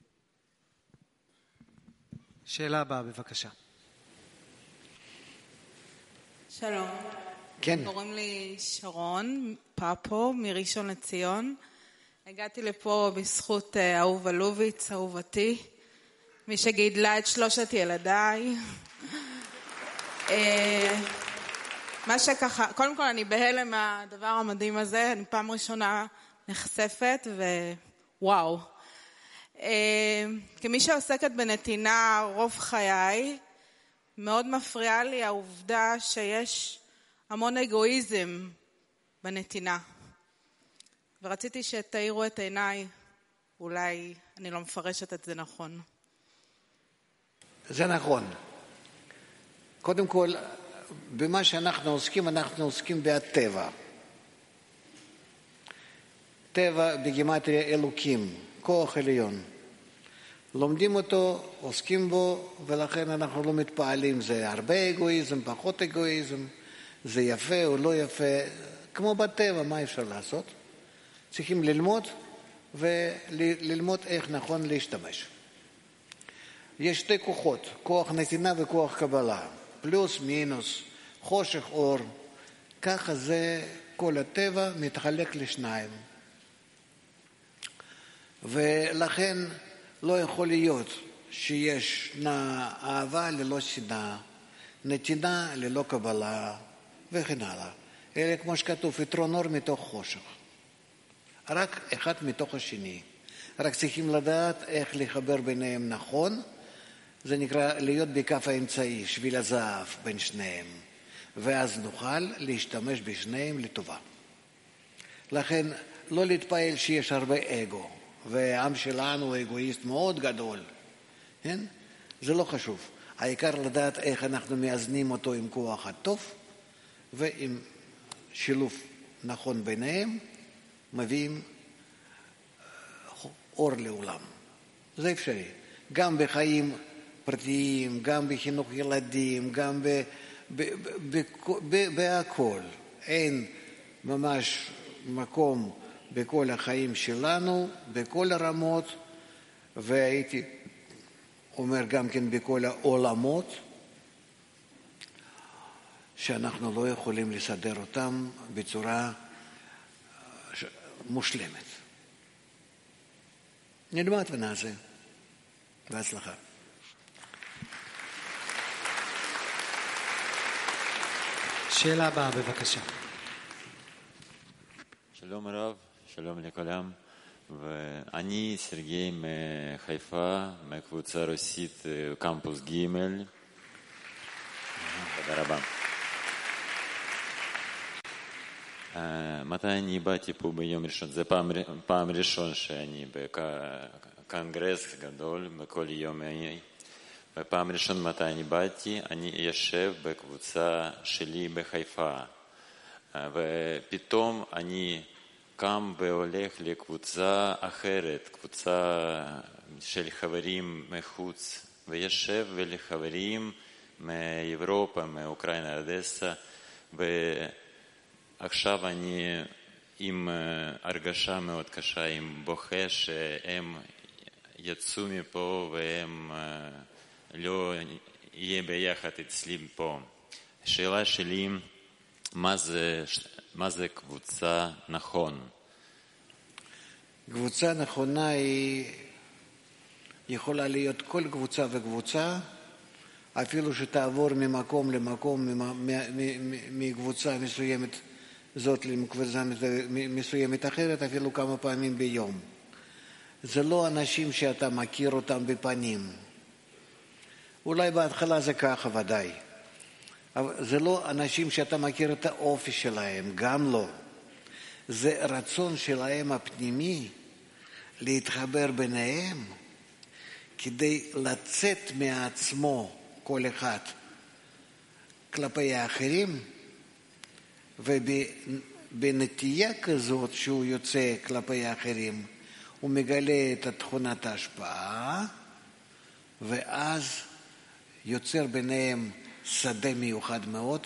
שאלה הבאה, בבקשה. שלום. כן. קוראים לי שרון פאפו מראשון לציון. הגעתי לפה בזכות אהובה לוביץ, אהובתי, מי שגידלה את 3 ילדיי. מה שככה, קודם כל אני בהלם מהדבר המדהים הזה, אני פעם ראשונה נחשפת ווואו. כמי שעוסקת בנתינה רוב חיי, מאוד מפריעה לי העובדה שיש המון אגואיזם בנתינה. ורציתי שתאירו את עיניי, אולי אני לא מפרשת את זה נכון. זה נכון. קודם כל, במה שאנחנו עוסקים בטבע. טבע בגימטריה אלוקים, כוח עליון. לומדים אותו, עוסקים בו, ולכן אנחנו לא מתפעלים. זה הרבה אגואיזם, פחות אגואיזם, זה יפה או לא יפה. כמו בטבע, מה אפשר לעשות? צריכים ללמוד, וללמוד איך נכון להשתמש. יש 2 כוחות, כוח נתינה וכוח קבלה. פלוס, מינוס, חושך, אור. ככה זה כל הטבע מתחלק ל2. ולכן לא יכול להיות שיש אהבה ללא שנאה, נתינה ללא קבלה וכן הלאה. אלא כמו שכתוב, יתרון אור מתוך חושך. רק אחד מתוך השני. רק צריכים לדעת איך לחבר ביניהם נכון. זה נקרא להיות בכף האמצעי, שביל הזהב בין שניהם. ואז נוכל להשתמש בשניהם לטובה. לכן לא להתפעל שיש הרבה אגו. והעם שלנו הוא אגואיסט מאוד גדול. כן? זה לא חשוב. העיקר לדעת איך אנחנו מאזנים אותו עם כוח הטוב, ועם שילוב נכון ביניהם, מביאים אור לעולם. זה אפשרי. גם בחיים פרטיים, גם בחינוך ילדים, גם בהכל. אין ממש מקום בכל החיים שלנו, בכל הרמות, והייתי אומר גם כן בכל העולמות, שאנחנו לא יכולים לסדר אותם בצורה מושלמת. נלמד ונעשה. בהצלחה. שאלה הבאה, בבקשה. שלום רב, שלום לכולם. ואני סרגי מחיפה, מקבוצה רוסית קמפוס ג'. תודה רבה. מתי אני באתי פה ביום ראשון? זה פעם ראשון שאני בקונגרס גדול בכל יום. בפעם ראשון מתי אני באתי, אני יושב בקבוצה שלי בחיפה. ופתאום אני קם והולך לקבוצה אחרת, קבוצה של חברים מחוץ, וישב ולחברים מאירופה, מאוקראינה, אודסה, ועכשיו אני עם הרגשה מאוד קשה, עם בוכה שהם יצאו מפה והם לא יהיה ביחד אצלי פה. השאלה שלי, מה זה קבוצה נכון? קבוצה נכונה היא יכולה להיות כל קבוצה וקבוצה, אפילו שתעבור ממקום למקום, מקבוצה מסוימת זאת לקבוצה מסוימת אחרת, אפילו כמה פעמים ביום. זה לא אנשים שאתה מכיר אותם בפנים. אולי בהתחלה זה ככה ודאי. אבל זה לא אנשים שאתה מכיר את האופי שלהם, גם לא. זה רצון שלהם הפנימי להתחבר ביניהם כדי לצאת מעצמו כל אחד כלפי האחרים, ובנטייה כזאת שהוא יוצא כלפי האחרים הוא מגלה את תכונת ההשפעה, ואז יוצר ביניהם שדה מיוחד מאוד,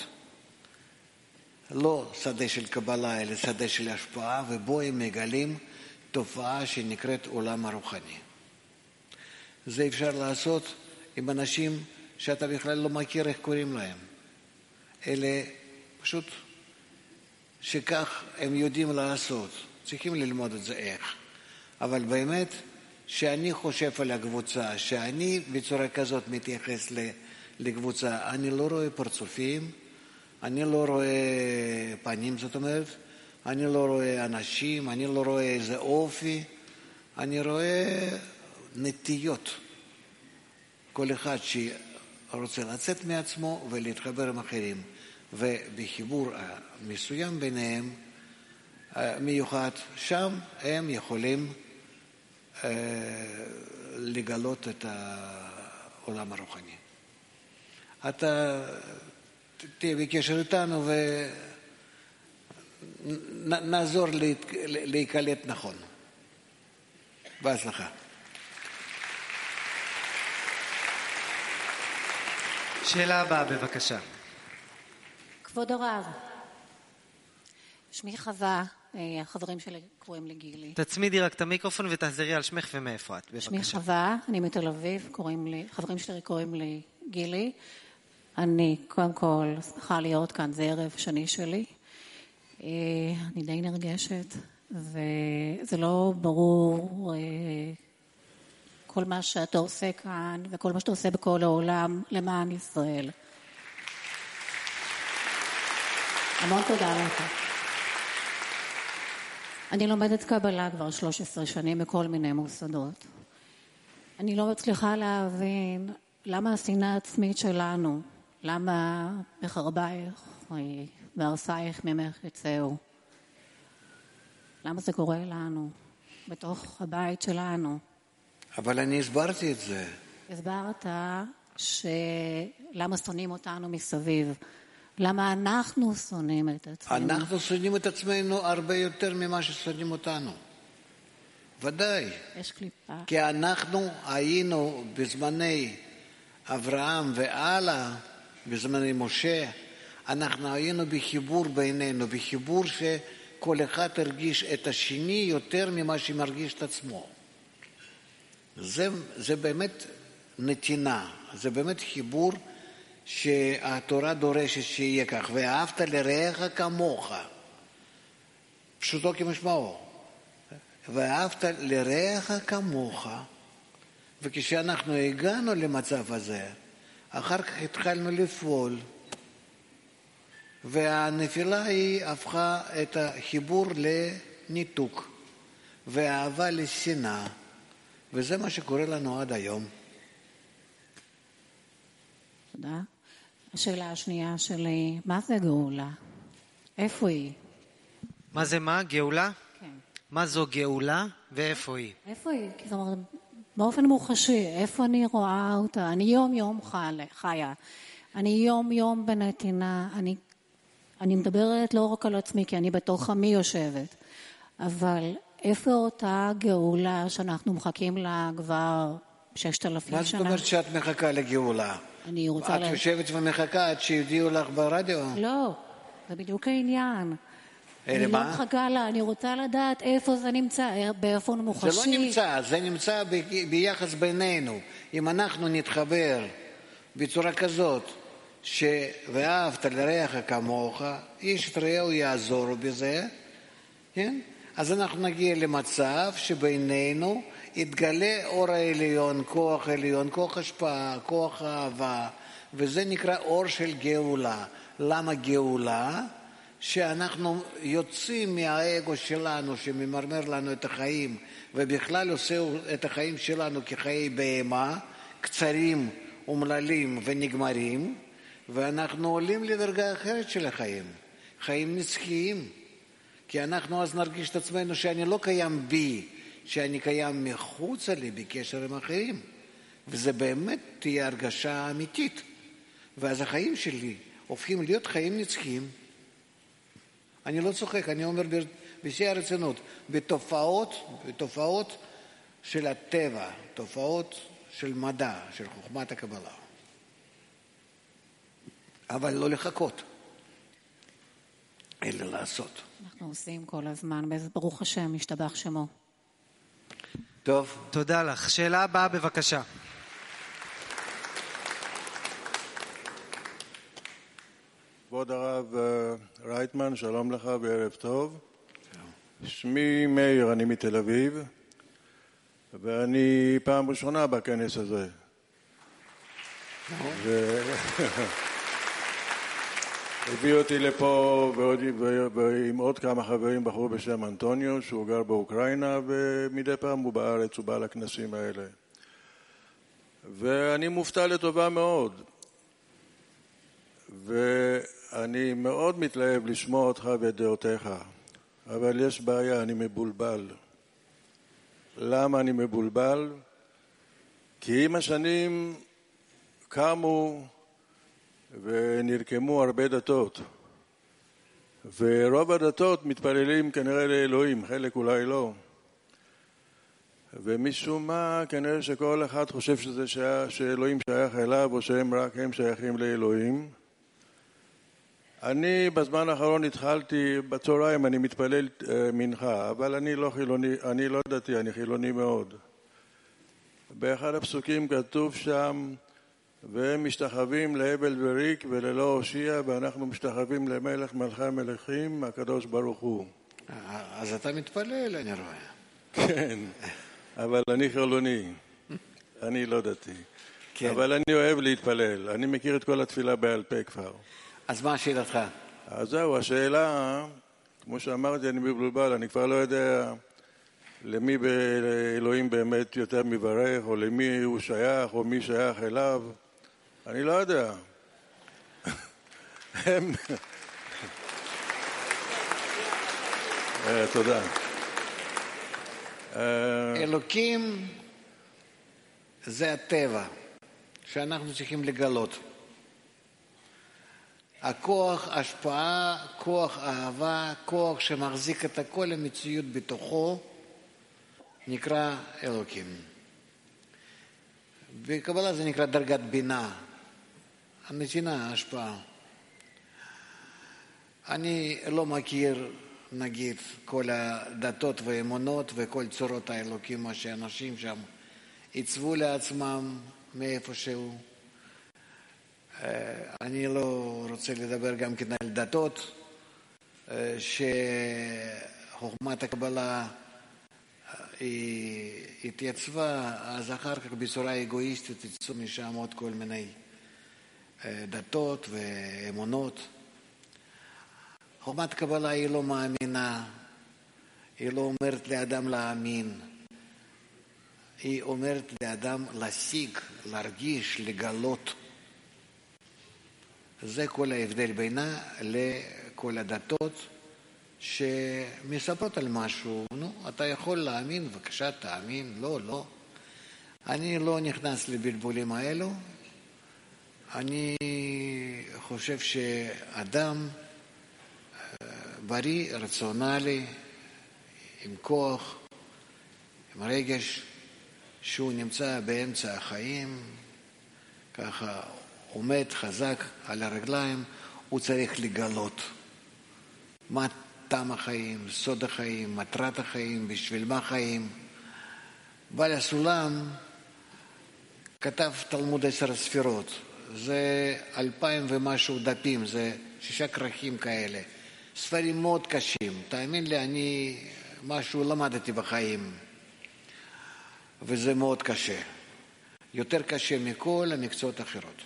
לא שדה של קבלה אלא שדה של השפעה, ובו הם מגלים תופעה שנקראת עולם הרוחני. זה אפשר לעשות עם אנשים שאתה בכלל לא מכיר איך קוראים להם, אלה פשוט שכך הם יודעים לעשות, צריכים ללמוד את זה איך. אבל באמת שאני חושב על הקבוצה, שאני בצורה כזאת מתייחס לקבוצה, אני לא רואה פרצופים, אני לא רואה פנים, זאת אומרת, אני לא רואה אנשים, אני לא רואה איזה אופי, אני רואה נטיות. כל אחד שרוצה לצאת מעצמו ולהתחבר עם אחרים, ובחיבור מסוים ביניהם, מיוחד, שם הם יכולים לגלות את העולם הרוחני. אתה תהיה בקשר איתנו ונעזור להיקלט נכון. בהצלחה. שאלה הבאה בבקשה. כבוד הרב, שמי חווה, החברים שלי קוראים לי גילי. תצמידי רק את המיקרופון ותחזרי על שמך ומאיפה את, בבקשה. שמי חווה, אני מתל אביב, חברים שלי קוראים לי גילי. אני קודם כל שמחה להיות כאן, זה ערב שני שלי. אני די נרגשת, וזה לא ברור כל מה שאתה עושה כאן, וכל מה שאתה עושה בכל העולם למען ישראל. המון תודה לך. אני לומדת קבלה כבר 13 שנים בכל מיני מוסדות. אני לא מצליחה להבין למה השנאה העצמית שלנו, למה בחרבייך והרסייך ממך יצאו. למה זה קורה לנו, בתוך הבית שלנו? אבל אני הסברתי את זה. הסברת למה שונאים אותנו מסביב. למה אנחנו שונאים את עצמנו? אנחנו שונאים את עצמנו הרבה יותר ממה ששונאים אותנו. ודאי. יש קליפה. כי אנחנו היינו בזמני אברהם ואללה, בזמני משה, אנחנו היינו בחיבור בינינו, בחיבור שכל אחד הרגיש את השני יותר ממה שמרגיש את עצמו. זה באמת נתינה, זה באמת חיבור שהתורה דורשת שיהיה כך, ואהבת לרעך כמוך, פשוטו כמשמעו, ואהבת לרעך כמוך. וכשאנחנו הגענו למצב הזה, אחר כך התחלנו לפעול, והנפילה היא הפכה את החיבור לניתוק, והאהבה לשנאה, וזה מה שקורה לנו עד היום. תודה. השאלה השנייה שלי, מה זה גאולה? איפה היא? מה זה מה? גאולה? כן. מה זו גאולה ואיפה היא? איפה היא? זאת אומרת, באופן מוחשי, איפה אני רואה אותה? אני יום יום חיה. אני יום יום בנתינה. אני אני מדברת לא רק על עצמי, כי אני בתוך עמי יושבת, אבל איפה אותה גאולה שאנחנו מחכים לה כבר 6,000 מה שנה? זאת אומרת שאת מחכה לגאולה? אני רוצה... את יושבת ומחכה עד שיודיעו לך ברדיו? לא, זה בדיוק העניין. אני לא מחכה לה, אני רוצה לדעת איפה זה נמצא, באופן מוחשי. זה לא נמצא, זה נמצא ביחס בינינו. אם אנחנו נתחבר בצורה כזאת, ואהבת לרעך כמוך, איש את רעהו יעזור בזה, כן? אז אנחנו נגיע למצב שבינינו יתגלה אור העליון, כוח השפעה, כוח אהבה, וזה נקרא אור של גאולה. למה גאולה? שאנחנו יוצאים מהאגו שלנו שממרמר לנו את החיים ובכלל עושה את החיים שלנו כחיי בהמה, קצרים ומללים ונגמרים, ואנחנו עולים לדרגה אחרת של החיים, חיים נצחיים, כי אנחנו אז נרגיש את עצמנו שאני לא קיים בי, שאני קיים מחוץ לי בקשר עם אחרים, וזה באמת תהיה הרגשה אמיתית, ואז החיים שלי הופכים להיות חיים נצחיים. אני לא צוחק, אני אומר בשיא הרצינות, בתופעות של הטבע, תופעות של מדע, של חוכמת הקבלה. אבל לא לחכות, אלא לעשות. אנחנו עושים כל הזמן, ברוך השם, משתבח שמו. טוב. תודה לך. שאלה הבאה בבקשה. כבוד הרב רייטמן, שלום לך וערב טוב. שמי מאיר, אני מתל אביב, ואני פעם ראשונה בכנס הזה. הביא אותי לפה עם עוד כמה חברים, בחור בשם אנטוניו, שהוא גר באוקראינה, ומדי פעם הוא בארץ, הוא בא לכנסים האלה. ואני מופתע לטובה מאוד. ואני מאוד מתלהב לשמוע אותך ואת דעותיך, אבל יש בעיה, אני מבולבל. למה אני מבולבל? כי עם השנים קמו ונרקמו הרבה דתות, ורוב הדתות מתפללים כנראה לאלוהים, חלק אולי לא. ומשום מה כנראה שכל אחד חושב שאלוהים שייך אליו, או שהם רק הם שייכים לאלוהים. אני בזמן האחרון התחלתי, בצהריים אני מתפלל מנחה, אבל אני לא חילוני, אני לא דתי, אני חילוני מאוד. באחד הפסוקים כתוב שם, והם משתחווים להבל וריק וללא הושיע, ואנחנו משתחווים למלך מלכי המלכים, הקדוש ברוך הוא. אז אתה מתפלל, אני רואה. כן, אבל אני חילוני, אני לא דתי. כן. אבל אני אוהב להתפלל, אני מכיר את כל התפילה בעל פה כבר. אז מה שאלתך? אז זהו, השאלה, כמו שאמרתי, אני מבולבל, אני כבר לא יודע למי באלוהים באמת יותר מברך, או למי הוא שייך, או מי שייך אליו. אני לא יודע. תודה. אלוקים זה הטבע שאנחנו צריכים לגלות. הכוח השפעה, כוח אהבה, כוח שמחזיק את כל המציאות בתוכו, נקרא אלוקים. בקבלה זה נקרא דרגת בינה, הנתינה, ההשפעה. אני לא מכיר, נגיד, כל הדתות והאמונות וכל צורות האלוקים, מה שאנשים שם עיצבו לעצמם מאיפשהו. אני לא רוצה לדבר גם כן על דתות שחוכמת הקבלה היא התייצבה, אז אחר כך בצורה אגואיסטית יצאו משם עוד כל מיני דתות ואמונות. חוכמת הקבלה היא לא מאמינה, היא לא אומרת לאדם להאמין, היא אומרת לאדם להשיג, להרגיש, לגלות. זה כל ההבדל בינה לכל הדתות שמספרות על משהו. נו, אתה יכול להאמין, בבקשה תאמין, לא. אני לא נכנס לבלבולים האלו. אני חושב שאדם בריא, רציונלי, עם כוח, עם רגש, שהוא נמצא באמצע החיים, ככה עומד חזק על הרגליים, הוא צריך לגלות מה טעם החיים, סוד החיים, מטרת החיים, בשביל מה חיים. בעל הסולם כתב תלמוד 10 ספירות, זה 2,000 ומשהו דפים, זה 6 כרכים כאלה. ספרים מאוד קשים, תאמין לי, אני משהו למדתי בחיים, וזה מאוד קשה. יותר קשה מכל המקצועות האחרות.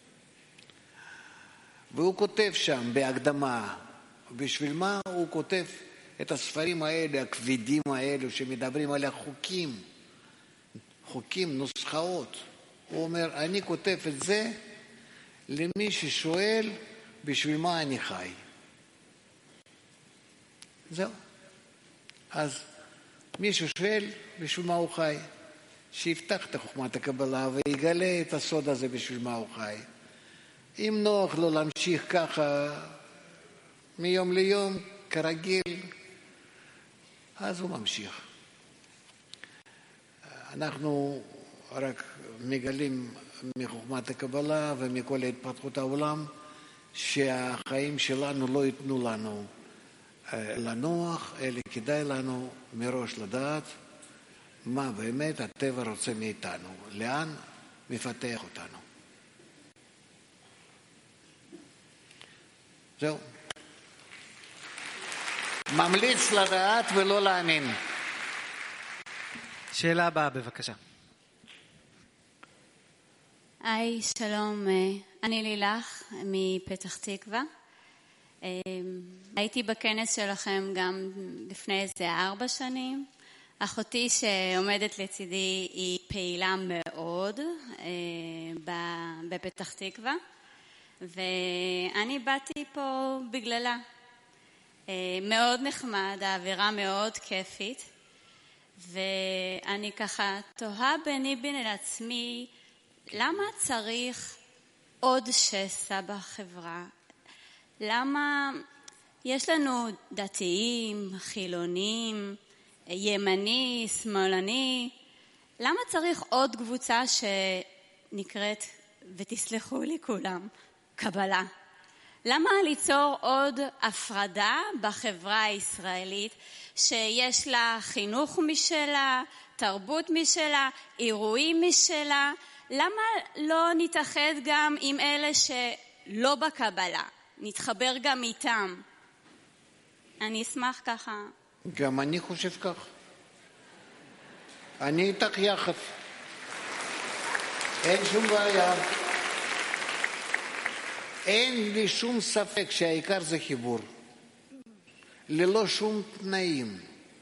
והוא כותב שם בהקדמה, בשביל מה הוא כותב את הספרים האלה, הכבדים האלה, שמדברים על החוקים, חוקים, נוסחאות. הוא אומר, אני כותב את זה למי ששואל בשביל מה אני חי. זהו. אז מי ששואל בשביל מה הוא חי, שיפתח את חוכמת הקבלה ויגלה את הסוד הזה בשביל מה הוא חי. אם נוח לו להמשיך ככה מיום ליום כרגיל, אז הוא ממשיך. אנחנו רק מגלים מחוכמת הקבלה ומכל התפתחות העולם שהחיים שלנו לא ייתנו לנו לנוח, אלא כדאי לנו מראש לדעת מה באמת הטבע רוצה מאיתנו, לאן מפתח אותנו. זהו. ממליץ לדעת ולא להאמין. שאלה הבאה, בבקשה. היי, שלום. אני לילך מפתח תקווה. הייתי בכנס שלכם גם לפני איזה 4 שנים. אחותי שעומדת לצידי היא פעילה מאוד בפתח תקווה, ואני באתי פה בגללה. מאוד נחמד, האווירה מאוד כיפית, ואני ככה תוהה ביני בין עצמי, למה צריך עוד שסע בחברה? למה יש לנו דתיים, חילונים, ימני, שמאלני, למה צריך עוד קבוצה שנקראת, ותסלחו לי כולם, קבלה? למה ליצור עוד הפרדה בחברה הישראלית שיש לה חינוך משלה, תרבות משלה, אירועים משלה? למה לא נתאחד גם עם אלה שלא בקבלה? נתחבר גם איתם. אני אשמח ככה. גם אני חושב כך. אני איתך יחד. אין שום בעיה. אין לי שום ספק שהעיקר זה חיבור. ללא שום תנאים.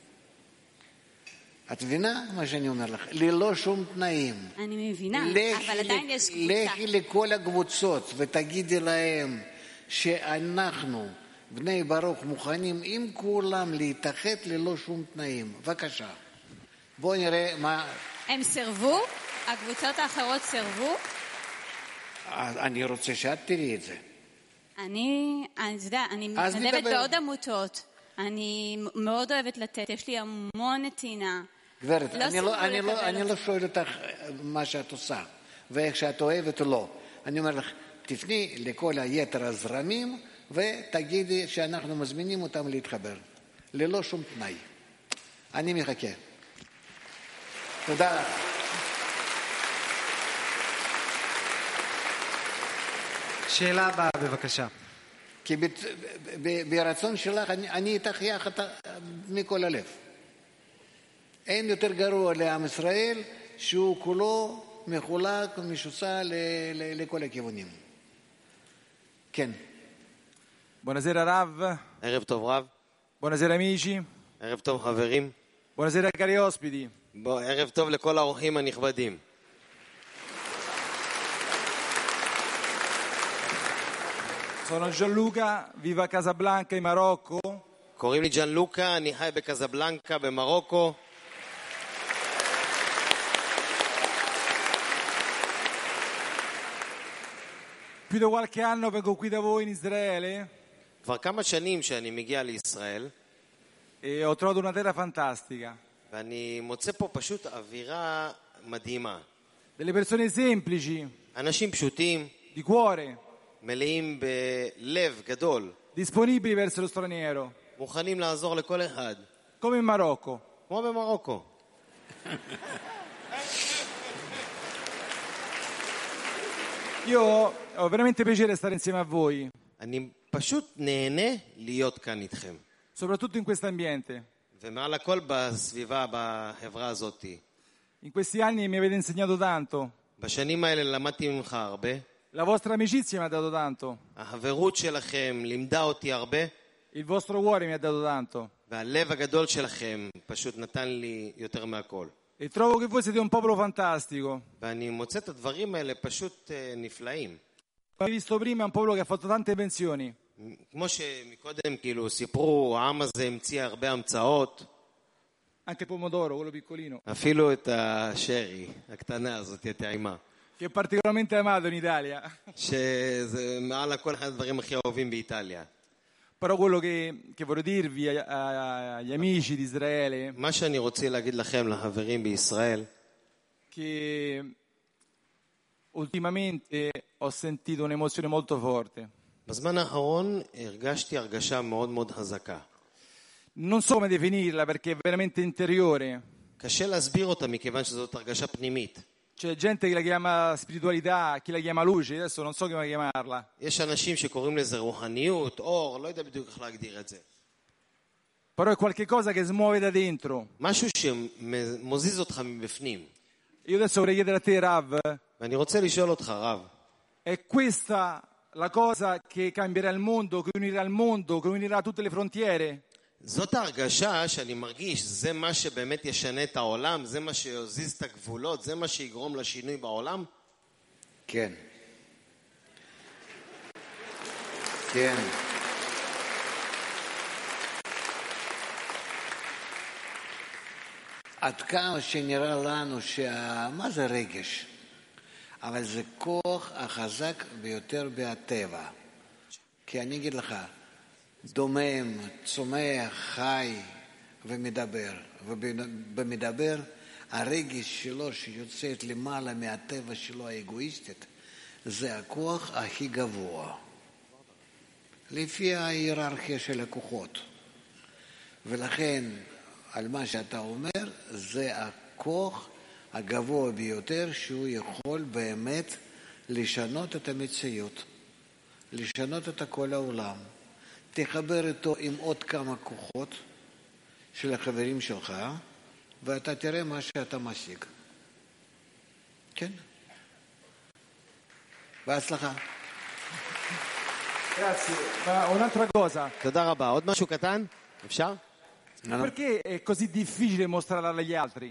את מבינה מה שאני אומר לך? ללא שום תנאים. אני מבינה, אבל עדיין יש קבוצה. לכי לכל הקבוצות ותגידי להם שאנחנו, בני ברוך, מוכנים עם כולם להתאחד ללא שום תנאים. בבקשה. בואו נראה מה... הם סרבו? הקבוצות האחרות סרבו? אני רוצה שאת תראי את זה. אני מתנדבת בעוד עמותות. אני מאוד אוהבת לתת, יש לי המון נתינה. גברת, אני לא שואל אותך מה שאת עושה, ואיך שאת אוהבת או לא. אני אומר לך, תפני לכל היתר הזרמים, ותגידי שאנחנו מזמינים אותם להתחבר. ללא שום תנאי. אני מחכה. תודה לך. שאלה הבאה, בבקשה. כי ברצון שלך, אני איתך יחד מכל הלב. אין יותר גרוע לעם ישראל שהוא כולו מחולק ומשוסע לכל הכיוונים. כן. Buonasera Rav. ערב טוב רב. Buonasera amici. ערב טוב חברים. Buonasera cari ospiti. ערב טוב לכל האורחים הנכבדים. Sono Gianluca, vivo a Casablanca in Marocco. קוראים לי ג'אנלוקה, אני חי בקזבלנקה במרוקו. Più di qualche anno vengo qui da voi in Israele. כבר כמה שנים שאני מגיע לישראל, e ho trovato una terra fantastica. ואני מוצא פה פשוט אווירה מדהימה. Delle persone semplici, אנשים פשוטים, di cuore, מלאים בלב גדול, disponibili verso lo straniero, מוכנים לעזור לכל אחד. come in Marocco. כמו במרוקו. Io ho veramente piacere stare insieme a voi, אני פשוט נהנה להיות כאן איתכם. soprattutto in questo ambiente. ומעל הכל בסביבה, בחברה הזאת. In questi anni mi avete insegnato tanto. בשנים האלה למדתי ממך הרבה. La vostra amicizia mi ha dato tanto. החברות שלכם לימדה אותי הרבה. Il vostro cuore mi ha dato tanto. והלב הגדול שלכם פשוט נתן לי יותר מהכל. E trovo che voi siete un popolo fantastico. ואני מוצא את הדברים האלה פשוט נפלאים. Come visto prima, è un popolo che ha fatto tante invenzioni. כמו שמקודם כאילו סיפרו, העם הזה המציא הרבה המצאות. Anche il pomodoro, quello piccolino. אפילו את השרי, הקטנה הזאת, הטעימה. Che è particolarmente amato in Italia. שזה מעל הכל אחד הדברים הכי אוהבים באיטליה. Però quello che vorrei dirvi agli amici di Israele, מה שאני רוצה להגיד לכם, לחברים בישראל, che ultimamente ho sentito un'emozione molto forte. בזמן האחרון הרגשתי הרגשה מאוד מאוד חזקה. Non so come definirla perché è veramente interiore. קשה להסביר אותה מכיוון שזאת הרגשה פנימית. C'è gente che la chiama spiritualità, chi la chiama luce, adesso non so come chiamarla. יש אנשים שקוראים לזה רוחניות, אור, לא יודע בדיוק איך להגדיר את זה. Però è qualche cosa che smuove da dentro. משהו שמזיז אותך מבפנים. Io adesso vorrei chiedere a te, Rav. ואני רוצה לשאול אותך, רב. È questa la cosa che cambierà il mondo, che unirà tutte le frontiere? זאת ההרגשה שאני מרגיש, זה מה שבאמת ישנה את העולם, זה מה שיזיז את הגבולות, זה מה שיגרום לשינוי בעולם? כן. כן. עד כמה שנראה לנו מה זה רגש? אבל זה כוח החזק ביותר בטבע. כי אני אגיד לך, דומם, צומח, חי ומדבר. ובמדבר, הרגש שלו שיוצאת למעלה מהטבע שלו האגואיסטית, זה הכוח הכי גבוה. לפי ההיררכיה של הכוחות. ולכן, על מה שאתה אומר, זה הכוח הגבוה ביותר שהוא יכול באמת לשנות את המציאות, לשנות את כל העולם. תחבר אותו עם עוד כמה כוחות של החברים שלך, ואתה תראה מה שאתה משיג. כן. בהצלחה. Grazie. Ma un'altra cosa. תודה רבה. עוד משהו קטן? אפשר? Perché è così difficile mostrarla agli altri?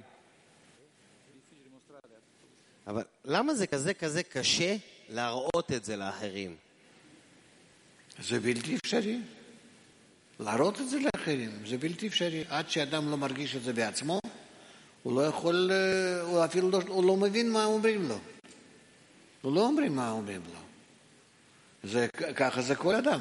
אבל למה זה כזה קשה להראות את זה לאחרים? זה בלתי אפשרי. להראות את זה לאחרים, זה בלתי אפשרי. עד שאדם לא מרגיש את זה בעצמו, הוא לא יכול, הוא אפילו לא מבין מה אומרים לו. הוא לא אומרים מה אומרים לו. ככה זה כל אדם.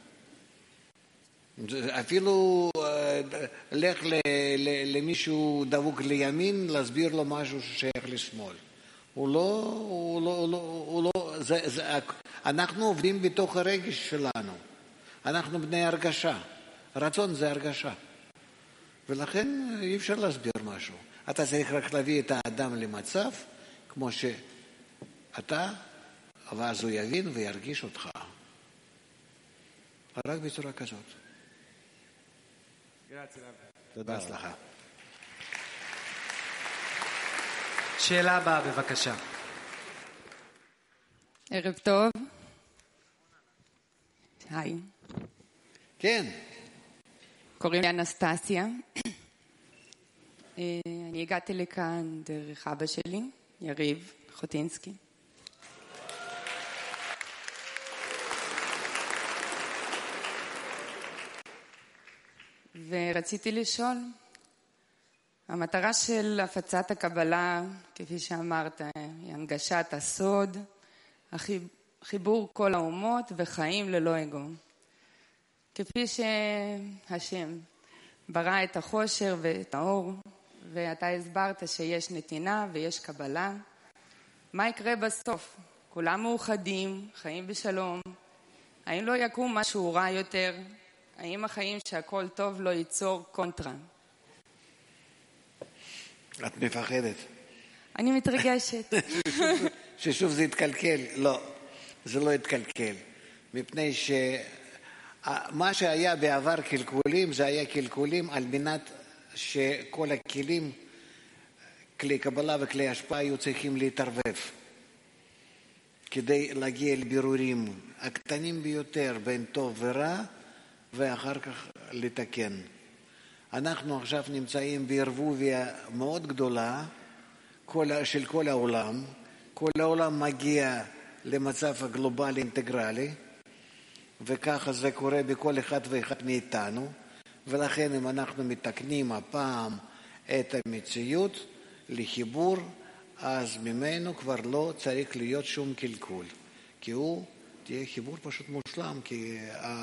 אפילו לך למישהו דבוק לימין, להסביר לו משהו ששייך לשמאל. הוא לא, אנחנו עובדים בתוך הרגש שלנו. אנחנו בני הרגשה. רצון זה הרגשה. ולכן אי אפשר להסביר משהו. אתה צריך רק להביא את האדם למצב, כמו שאתה, ואז הוא יבין וירגיש אותך. רק בצורה כזאת. תודה. בהצלחה. שאלה הבאה, בבקשה. ערב טוב. היי. כן. קוראים לי אנסטסיה. אני הגעתי לכאן דרך אבא שלי, יריב חוטינסקי. ורציתי לשאול, המטרה של הפצת הקבלה, כפי שאמרת, היא הנגשת הסוד, חיבור כל האומות וחיים ללא אגו. כפי שהשם ברא את החושר ואת האור, ואתה הסברת שיש נתינה ויש קבלה, מה יקרה בסוף? כולם מאוחדים, חיים בשלום. האם לא יקום משהו רע יותר? האם החיים שהכל טוב לא ייצור קונטרה? את מפחדת. אני מתרגשת. ששוב זה יתקלקל. לא, זה לא יתקלקל. מפני שמה שהיה בעבר קלקולים, זה היה קלקולים על מנת שכל הכלים, כלי קבלה וכלי השפעה, היו צריכים להתערבב. כדי להגיע לבירורים הקטנים ביותר בין טוב ורע, ואחר כך לתקן. אנחנו עכשיו נמצאים בערבוביה מאוד גדולה של כל העולם. כל העולם מגיע למצב הגלובלי אינטגרלי, וככה זה קורה בכל אחד ואחד מאיתנו, ולכן אם אנחנו מתקנים הפעם את המציאות לחיבור, אז ממנו כבר לא צריך להיות שום קלקול, כי הוא תהיה חיבור פשוט מושלם, כי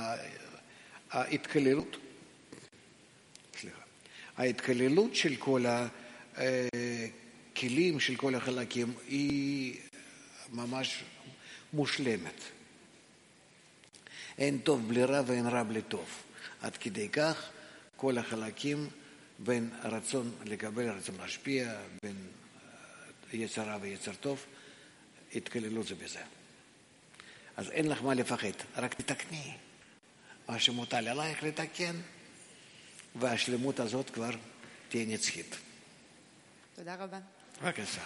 ההתקללות של כל הכלים, של כל החלקים, היא ממש מושלמת. אין טוב בלי רע ואין רע בלי טוב. עד כדי כך כל החלקים בין רצון לקבל, רצון להשפיע, בין יצר רע ויצר טוב, התקללות זה בזה. אז אין לך מה לפחד, רק תתקני. מה שמוטל עלייך לתקן, והשלמות הזאת כבר תהיה נצחית. תודה רבה. בבקשה.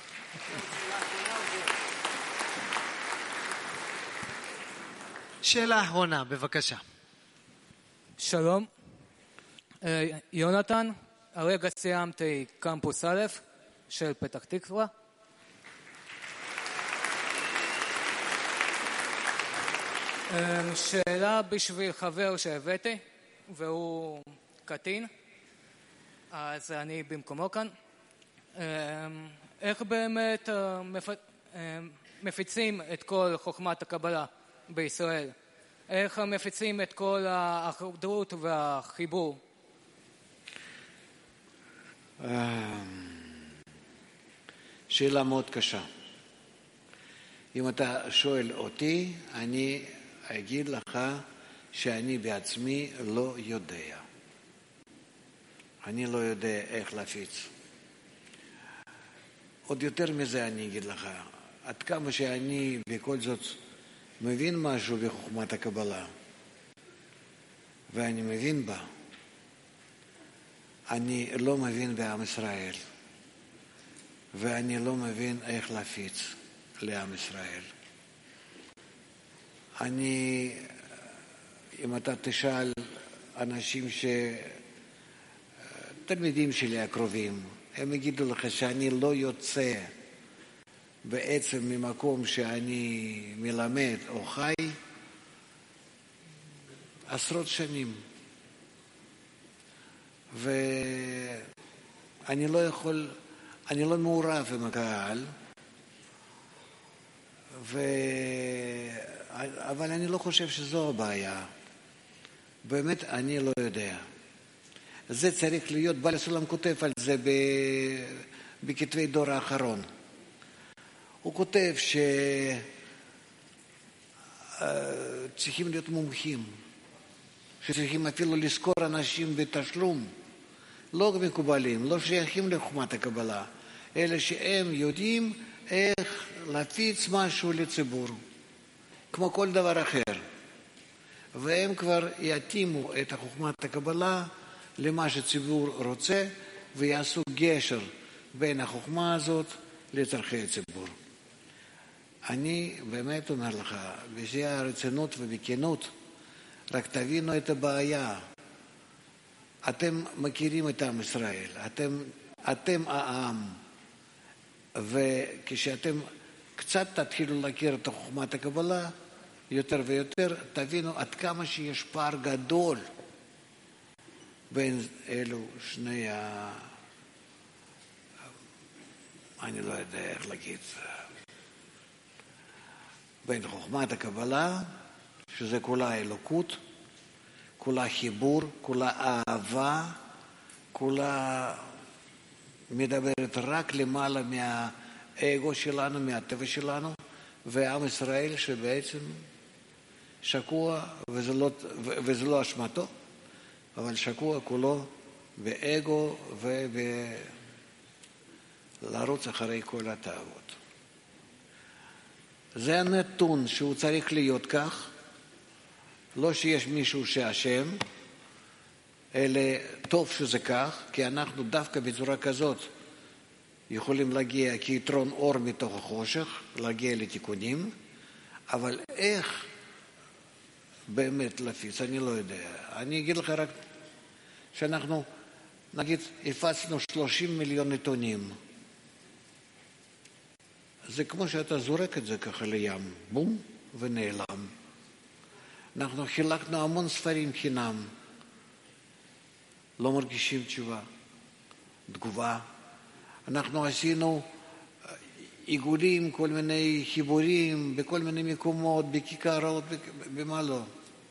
שאלה אחרונה, בבקשה. שלום. יונתן, הרגע סיימתי קמפוס א' של פתח תקווה. שאלה בשביל חבר שהבאתי, והוא קטין, אז אני במקומו כאן. איך באמת מפיצים את כל חוכמת הקבלה בישראל? איך מפיצים את כל האחדות והחיבור? שאלה מאוד קשה. אם אתה שואל אותי, אני אגיד לך שאני בעצמי לא יודע. אני לא יודע איך להפיץ. עוד יותר מזה אני אגיד לך, עד כמה שאני בכל זאת מבין משהו בחוכמת הקבלה, ואני מבין בה, אני לא מבין בעם ישראל, ואני לא מבין איך להפיץ לעם ישראל. אם אתה תשאל אנשים תלמידים שלי הקרובים, הם יגידו לך שאני לא יוצא בעצם ממקום שאני מלמד או חי עשרות שנים. ואני לא יכול, אני לא מעורב עם הקהל, אבל אני לא חושב שזו הבעיה. באמת אני לא יודע. זה צריך להיות, בעל הסולם כותב על זה בכתבי דור האחרון. הוא כותב שצריכים להיות מומחים, שצריכים אפילו לזכור אנשים בתשלום, לא מקובלים, לא שייכים לחוכמת הקבלה, אלא שהם יודעים איך להפיץ משהו לציבור, כמו כל דבר אחר. והם כבר יתאימו את חוכמת הקבלה למה שציבור רוצה, ויעשו גשר בין החוכמה הזאת לצרכי הציבור. אני באמת אומר לך, בשביל הרצינות ובכנות, רק תבינו את הבעיה. אתם מכירים את עם ישראל, אתם העם, וכשאתם קצת תתחילו להכיר את חוכמת הקבלה, יותר ויותר, תבינו עד כמה שיש פער גדול בין אלו שני אני לא יודע איך להגיד, בין חוכמת הקבלה, שזה כולה אלוקות, כולה חיבור, כולה אהבה, כולה מדברת רק למעלה מהאגו שלנו, מהטבע שלנו, ועם ישראל שבעצם שקוע, וזה לא אשמתו, אבל שקוע כולו באגו ולרוץ אחרי כל התאוות. זה הנתון שהוא צריך להיות כך, לא שיש מישהו שאשם, אלא טוב שזה כך, כי אנחנו דווקא בצורה כזאת יכולים להגיע כיתרון אור מתוך החושך, להגיע לתיקונים, אבל איך באמת להפיץ, אני לא יודע. אני אגיד לך רק שאנחנו, נגיד, הפצנו 30 מיליון עיתונים. זה כמו שאתה זורק את זה ככה לים, בום, ונעלם. אנחנו חילקנו המון ספרים חינם. לא מרגישים תגובה. אנחנו עשינו עיגולים, כל מיני חיבורים, בכל מיני מקומות, בכיכרות, במה לא.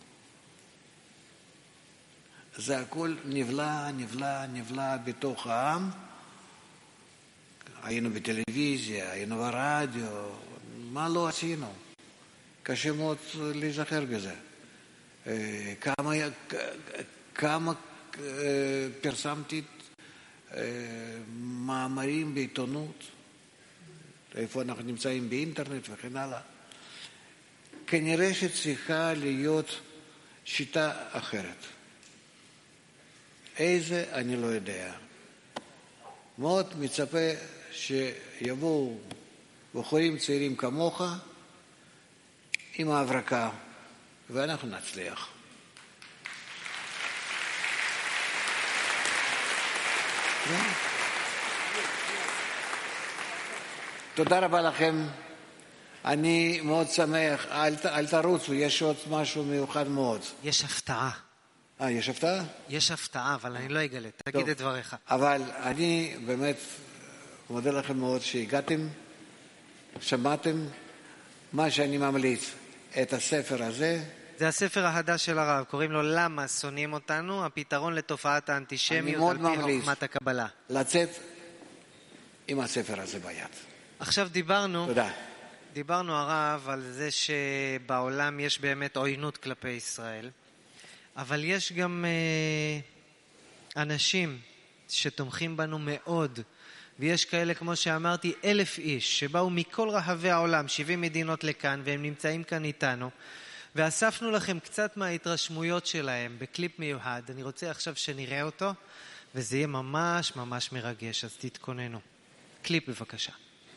זה הכל נבלע בתוך העם. היינו בטלוויזיה, היינו ברדיו, מה לא עשינו? קשה מאוד להיזכר בזה. כמה פרסמתי מאמרים בעיתונות, איפה אנחנו נמצאים באינטרנט וכן הלאה. כנראה שצריכה להיות שיטה אחרת. איזה, אני לא יודע. מאוד מצפה שיבואו בחורים צעירים כמוך עם ההברקה, ואנחנו נצליח. תודה רבה לכם. אני מאוד שמח. אל תרוצו, יש עוד משהו מיוחד מאוד. יש הפתעה. יש הפתעה? יש הפתעה, אבל אני לא אגלה. תגיד את דבריך. אבל אני באמת מודה לכם מאוד שהגעתם, שמעתם מה שאני ממליץ. את הספר הזה. זה הספר החדש של הרב, קוראים לו למה שונאים אותנו, הפתרון לתופעת האנטישמיות על פי חוכמת הקבלה. לצאת עם הספר הזה ביד. עכשיו דיברנו הרב על זה שבעולם יש באמת עוינות כלפי ישראל, אבל יש גם אנשים שתומכים בנו מאוד, ויש כאלה כמו שאמרתי 1,000 איש שבאו מכל רחבי העולם, 70 מדינות לכאן, והם נמצאים כאן איתנו, ואספנו לכם קצת מההתרשמויות שלהם בקליפ מיוחד. אני רוצה עכשיו שנראה אותו, וזה יהיה ממש ממש מרגש, אז תתכוננו. קליפ בבקשה.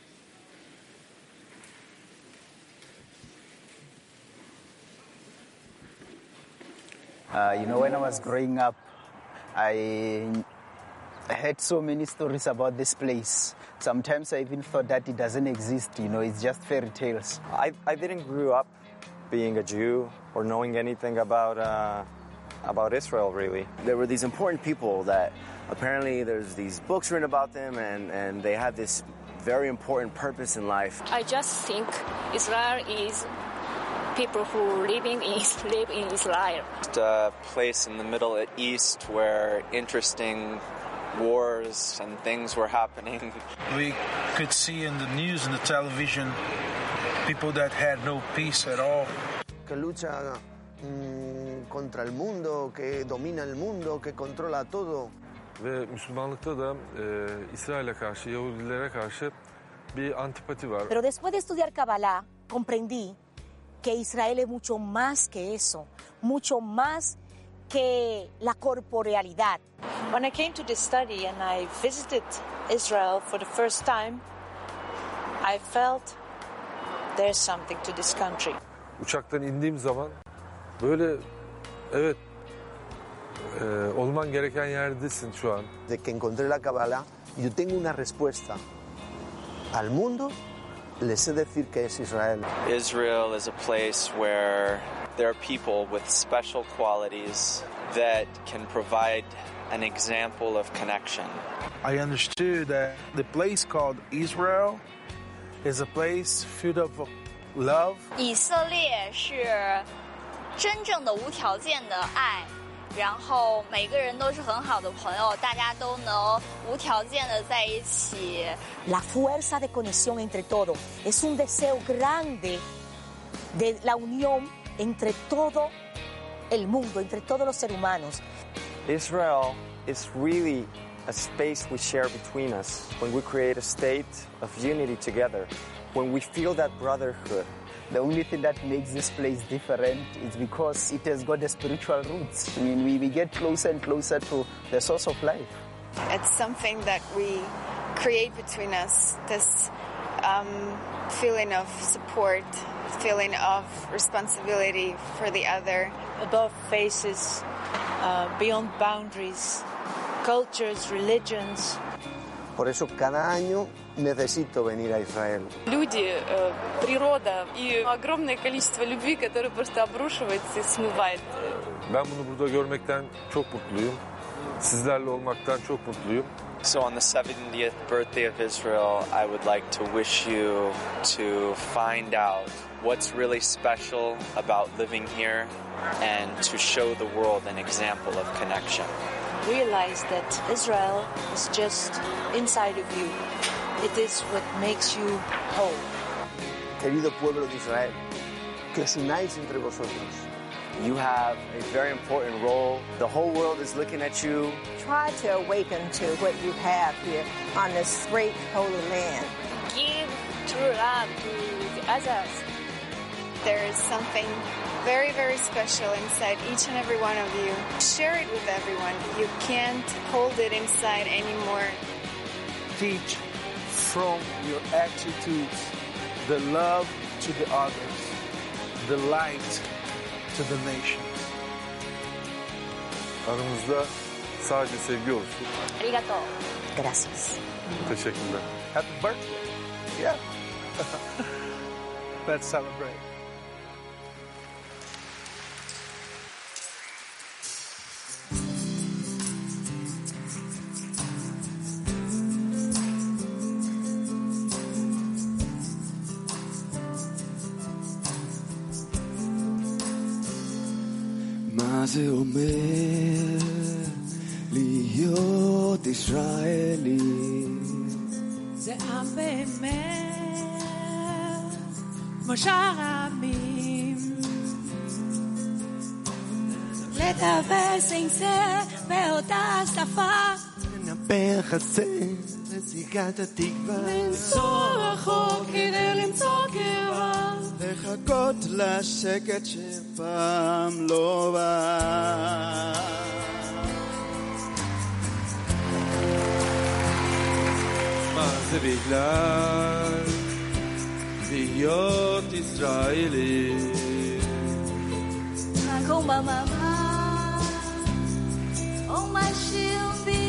You know, when I was growing up, I heard so many stories about this place. Sometimes I even thought that it doesn't exist, you know, it's just fairy tales. I didn't grow up being a Jew or knowing anything about Israel, really. There were these important people that apparently there's these books written about them and they had this very important purpose in life. I just think Israel is people who live in Israel. Just a place in the Middle East where interesting wars and things were happening. We could see in the news and the television people that had no peace at all. Que lucha contra el mundo, que domina el mundo, que controla todo. Ve Müslümanlıkta da İsrail'e karşı, Yahudilere karşı bir antipati var. Pero después de estudiar Kabbalah, comprendí que Israel es mucho más que eso, mucho más que la corporealidad. When I came to this study and I visited Israel for the first time, I felt there's something to this country. Uçaktan indiğim zaman böyle evet olman gereken yerdesin şu an. De que encontré la Kabbalah, yo tengo una respuesta al mundo. Les sé decir que es Israel. Israel is a place where there are people with special qualities that can provide an example of connection. I understood that the place called Israel is a place filled of love. 以色列是真正的无条件的爱然后每个人都是很好的朋友，大家都能无条件的在一起。 La fuerza de conexión entre todos es un deseo grande de la unión entre todo el mundo, entre todos los seres humanos. Israel is really a space we share between us when we create a state of unity together, when we feel that brotherhood. The only thing that makes this place different is because it has got the spiritual roots. I mean, we get closer and closer to the source of life. It's something that we create between us, this feeling of support, feeling of responsibility for the other. Above faces, beyond boundaries, cultures, religions. Por eso cada año necesito venir a Israel. Люди, природа и огромное количество любви, которое просто обрушивается и смывает. Ben bunu burada görmekten çok mutluyum. Sizlerle olmaktan çok mutluyum. So on the 70th birthday of Israel, I would like to wish you to find out what's really special about living here and to show the world an example of connection. Realize that Israel is just inside of you. It is what makes you whole. Querido pueblo de Israel, que os unáis entre vosotros. You have a very important role. The whole world is looking at you. Try to awaken to what you have here on this great holy land. Give true love to the others. There is something very, very special inside each and every one of you. Share it with everyone. You can't hold it inside anymore. Teach from your attitudes the love to the others, the light to the nations. Aramızda sadece sevgi olsun. Arigato. Gracias. Teşekkürler. Happy birthday. Yeah. Let's celebrate. מה זה אומר להיות ישראלי? זה עם באמת, כמו שאר העמים. לדבר סינגסה באותה שפה. לנפח חסר, נסיגת התקווה. לנסוע רחוק כדי למצוא קרבה. לחכות לשקט שפעם לא בא. מה זה בגלל להיות ישראלי? Com mamá, oh my shilby.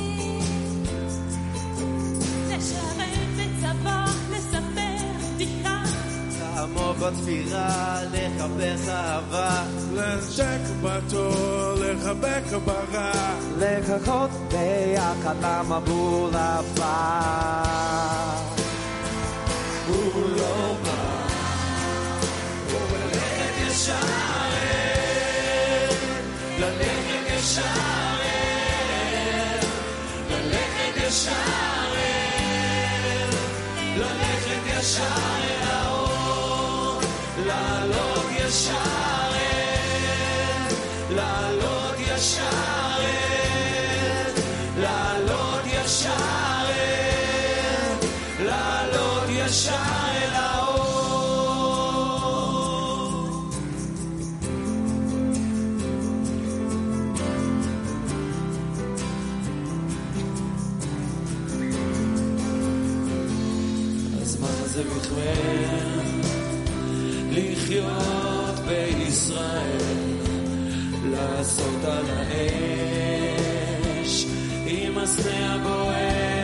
לשרת בצבא, לספר בדיחה. לעמוד בתפירה, לחפש אהבה. לנשק בטוב, לחבק ברע. לחכות ביחד למבול הבא. הוא לא בא. ללכת ישר, ללכת ישר, ללכת ישר, ללכת ישר אל האור, לעלות ישר, לעלות ישר, לעלות ישר, לעלות ישר אל האור. אז מה זה בכלל לחיות בישראל, לעשות על האש עם הסנה הבוער,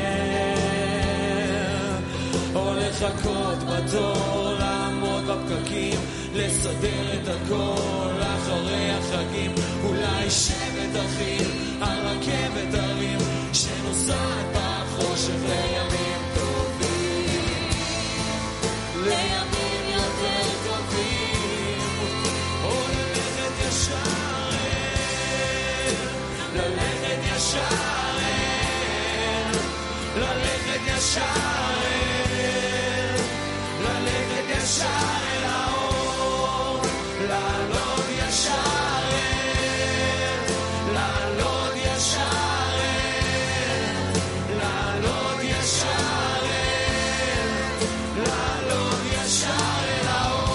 או לחכות בתור, לעמוד בפקקים, לסדר את הכל אחרי החגים, אולי שבט אחים על רכבת הרים שנוסעת בחושך לימים טובים, לימים יותר טובים, או ללכת ישר ישר ללכת ישר אל האור, לעלות ישר לעלות ישר לעלות ישר לעלות ישר אל האור.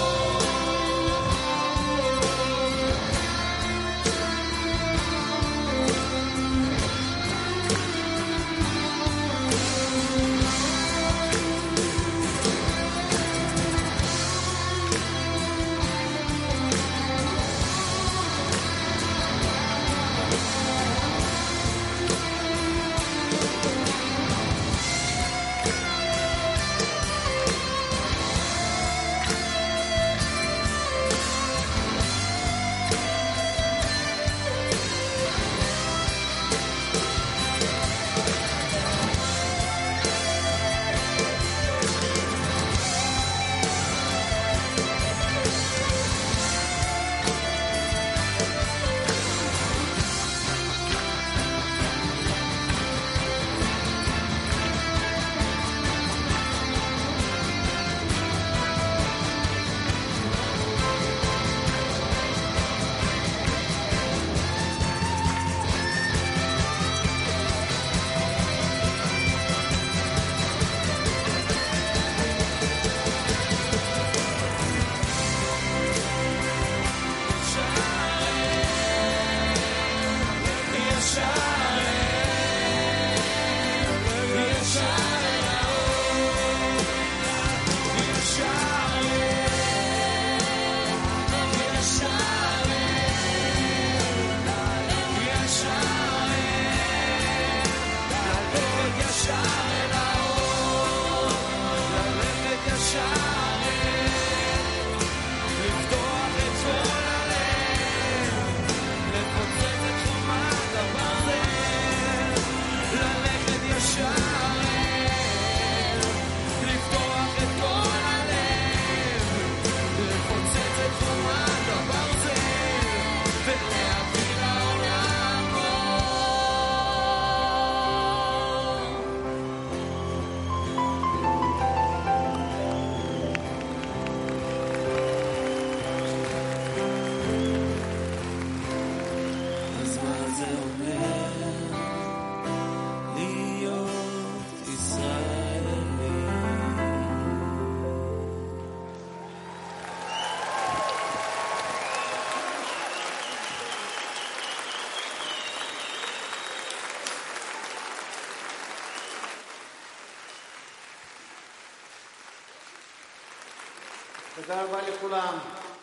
תודה רבה לכולם.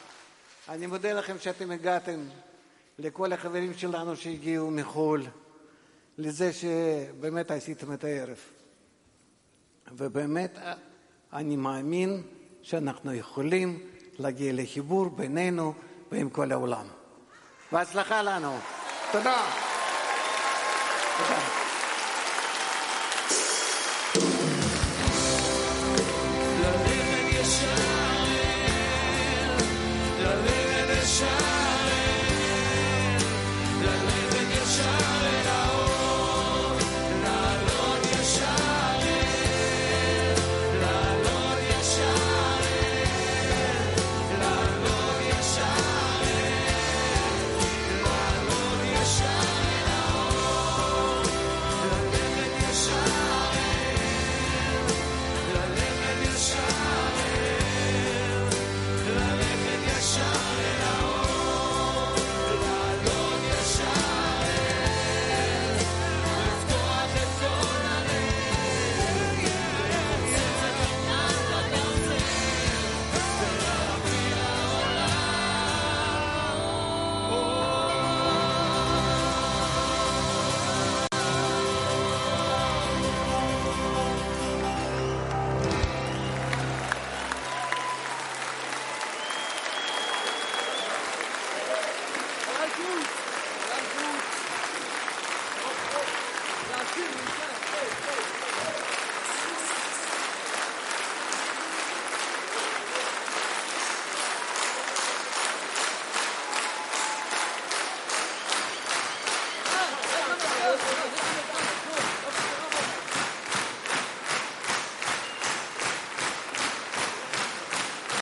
אני מודה לכם שאתם הגעתם, לכל החברים שלנו שהגיעו מחול, לזה שבאמת עשיתם את הערב. ובאמת אני מאמין שאנחנו יכולים להגיע לחיבור בינינו ועם כל העולם. בהצלחה לנו. תודה. תודה.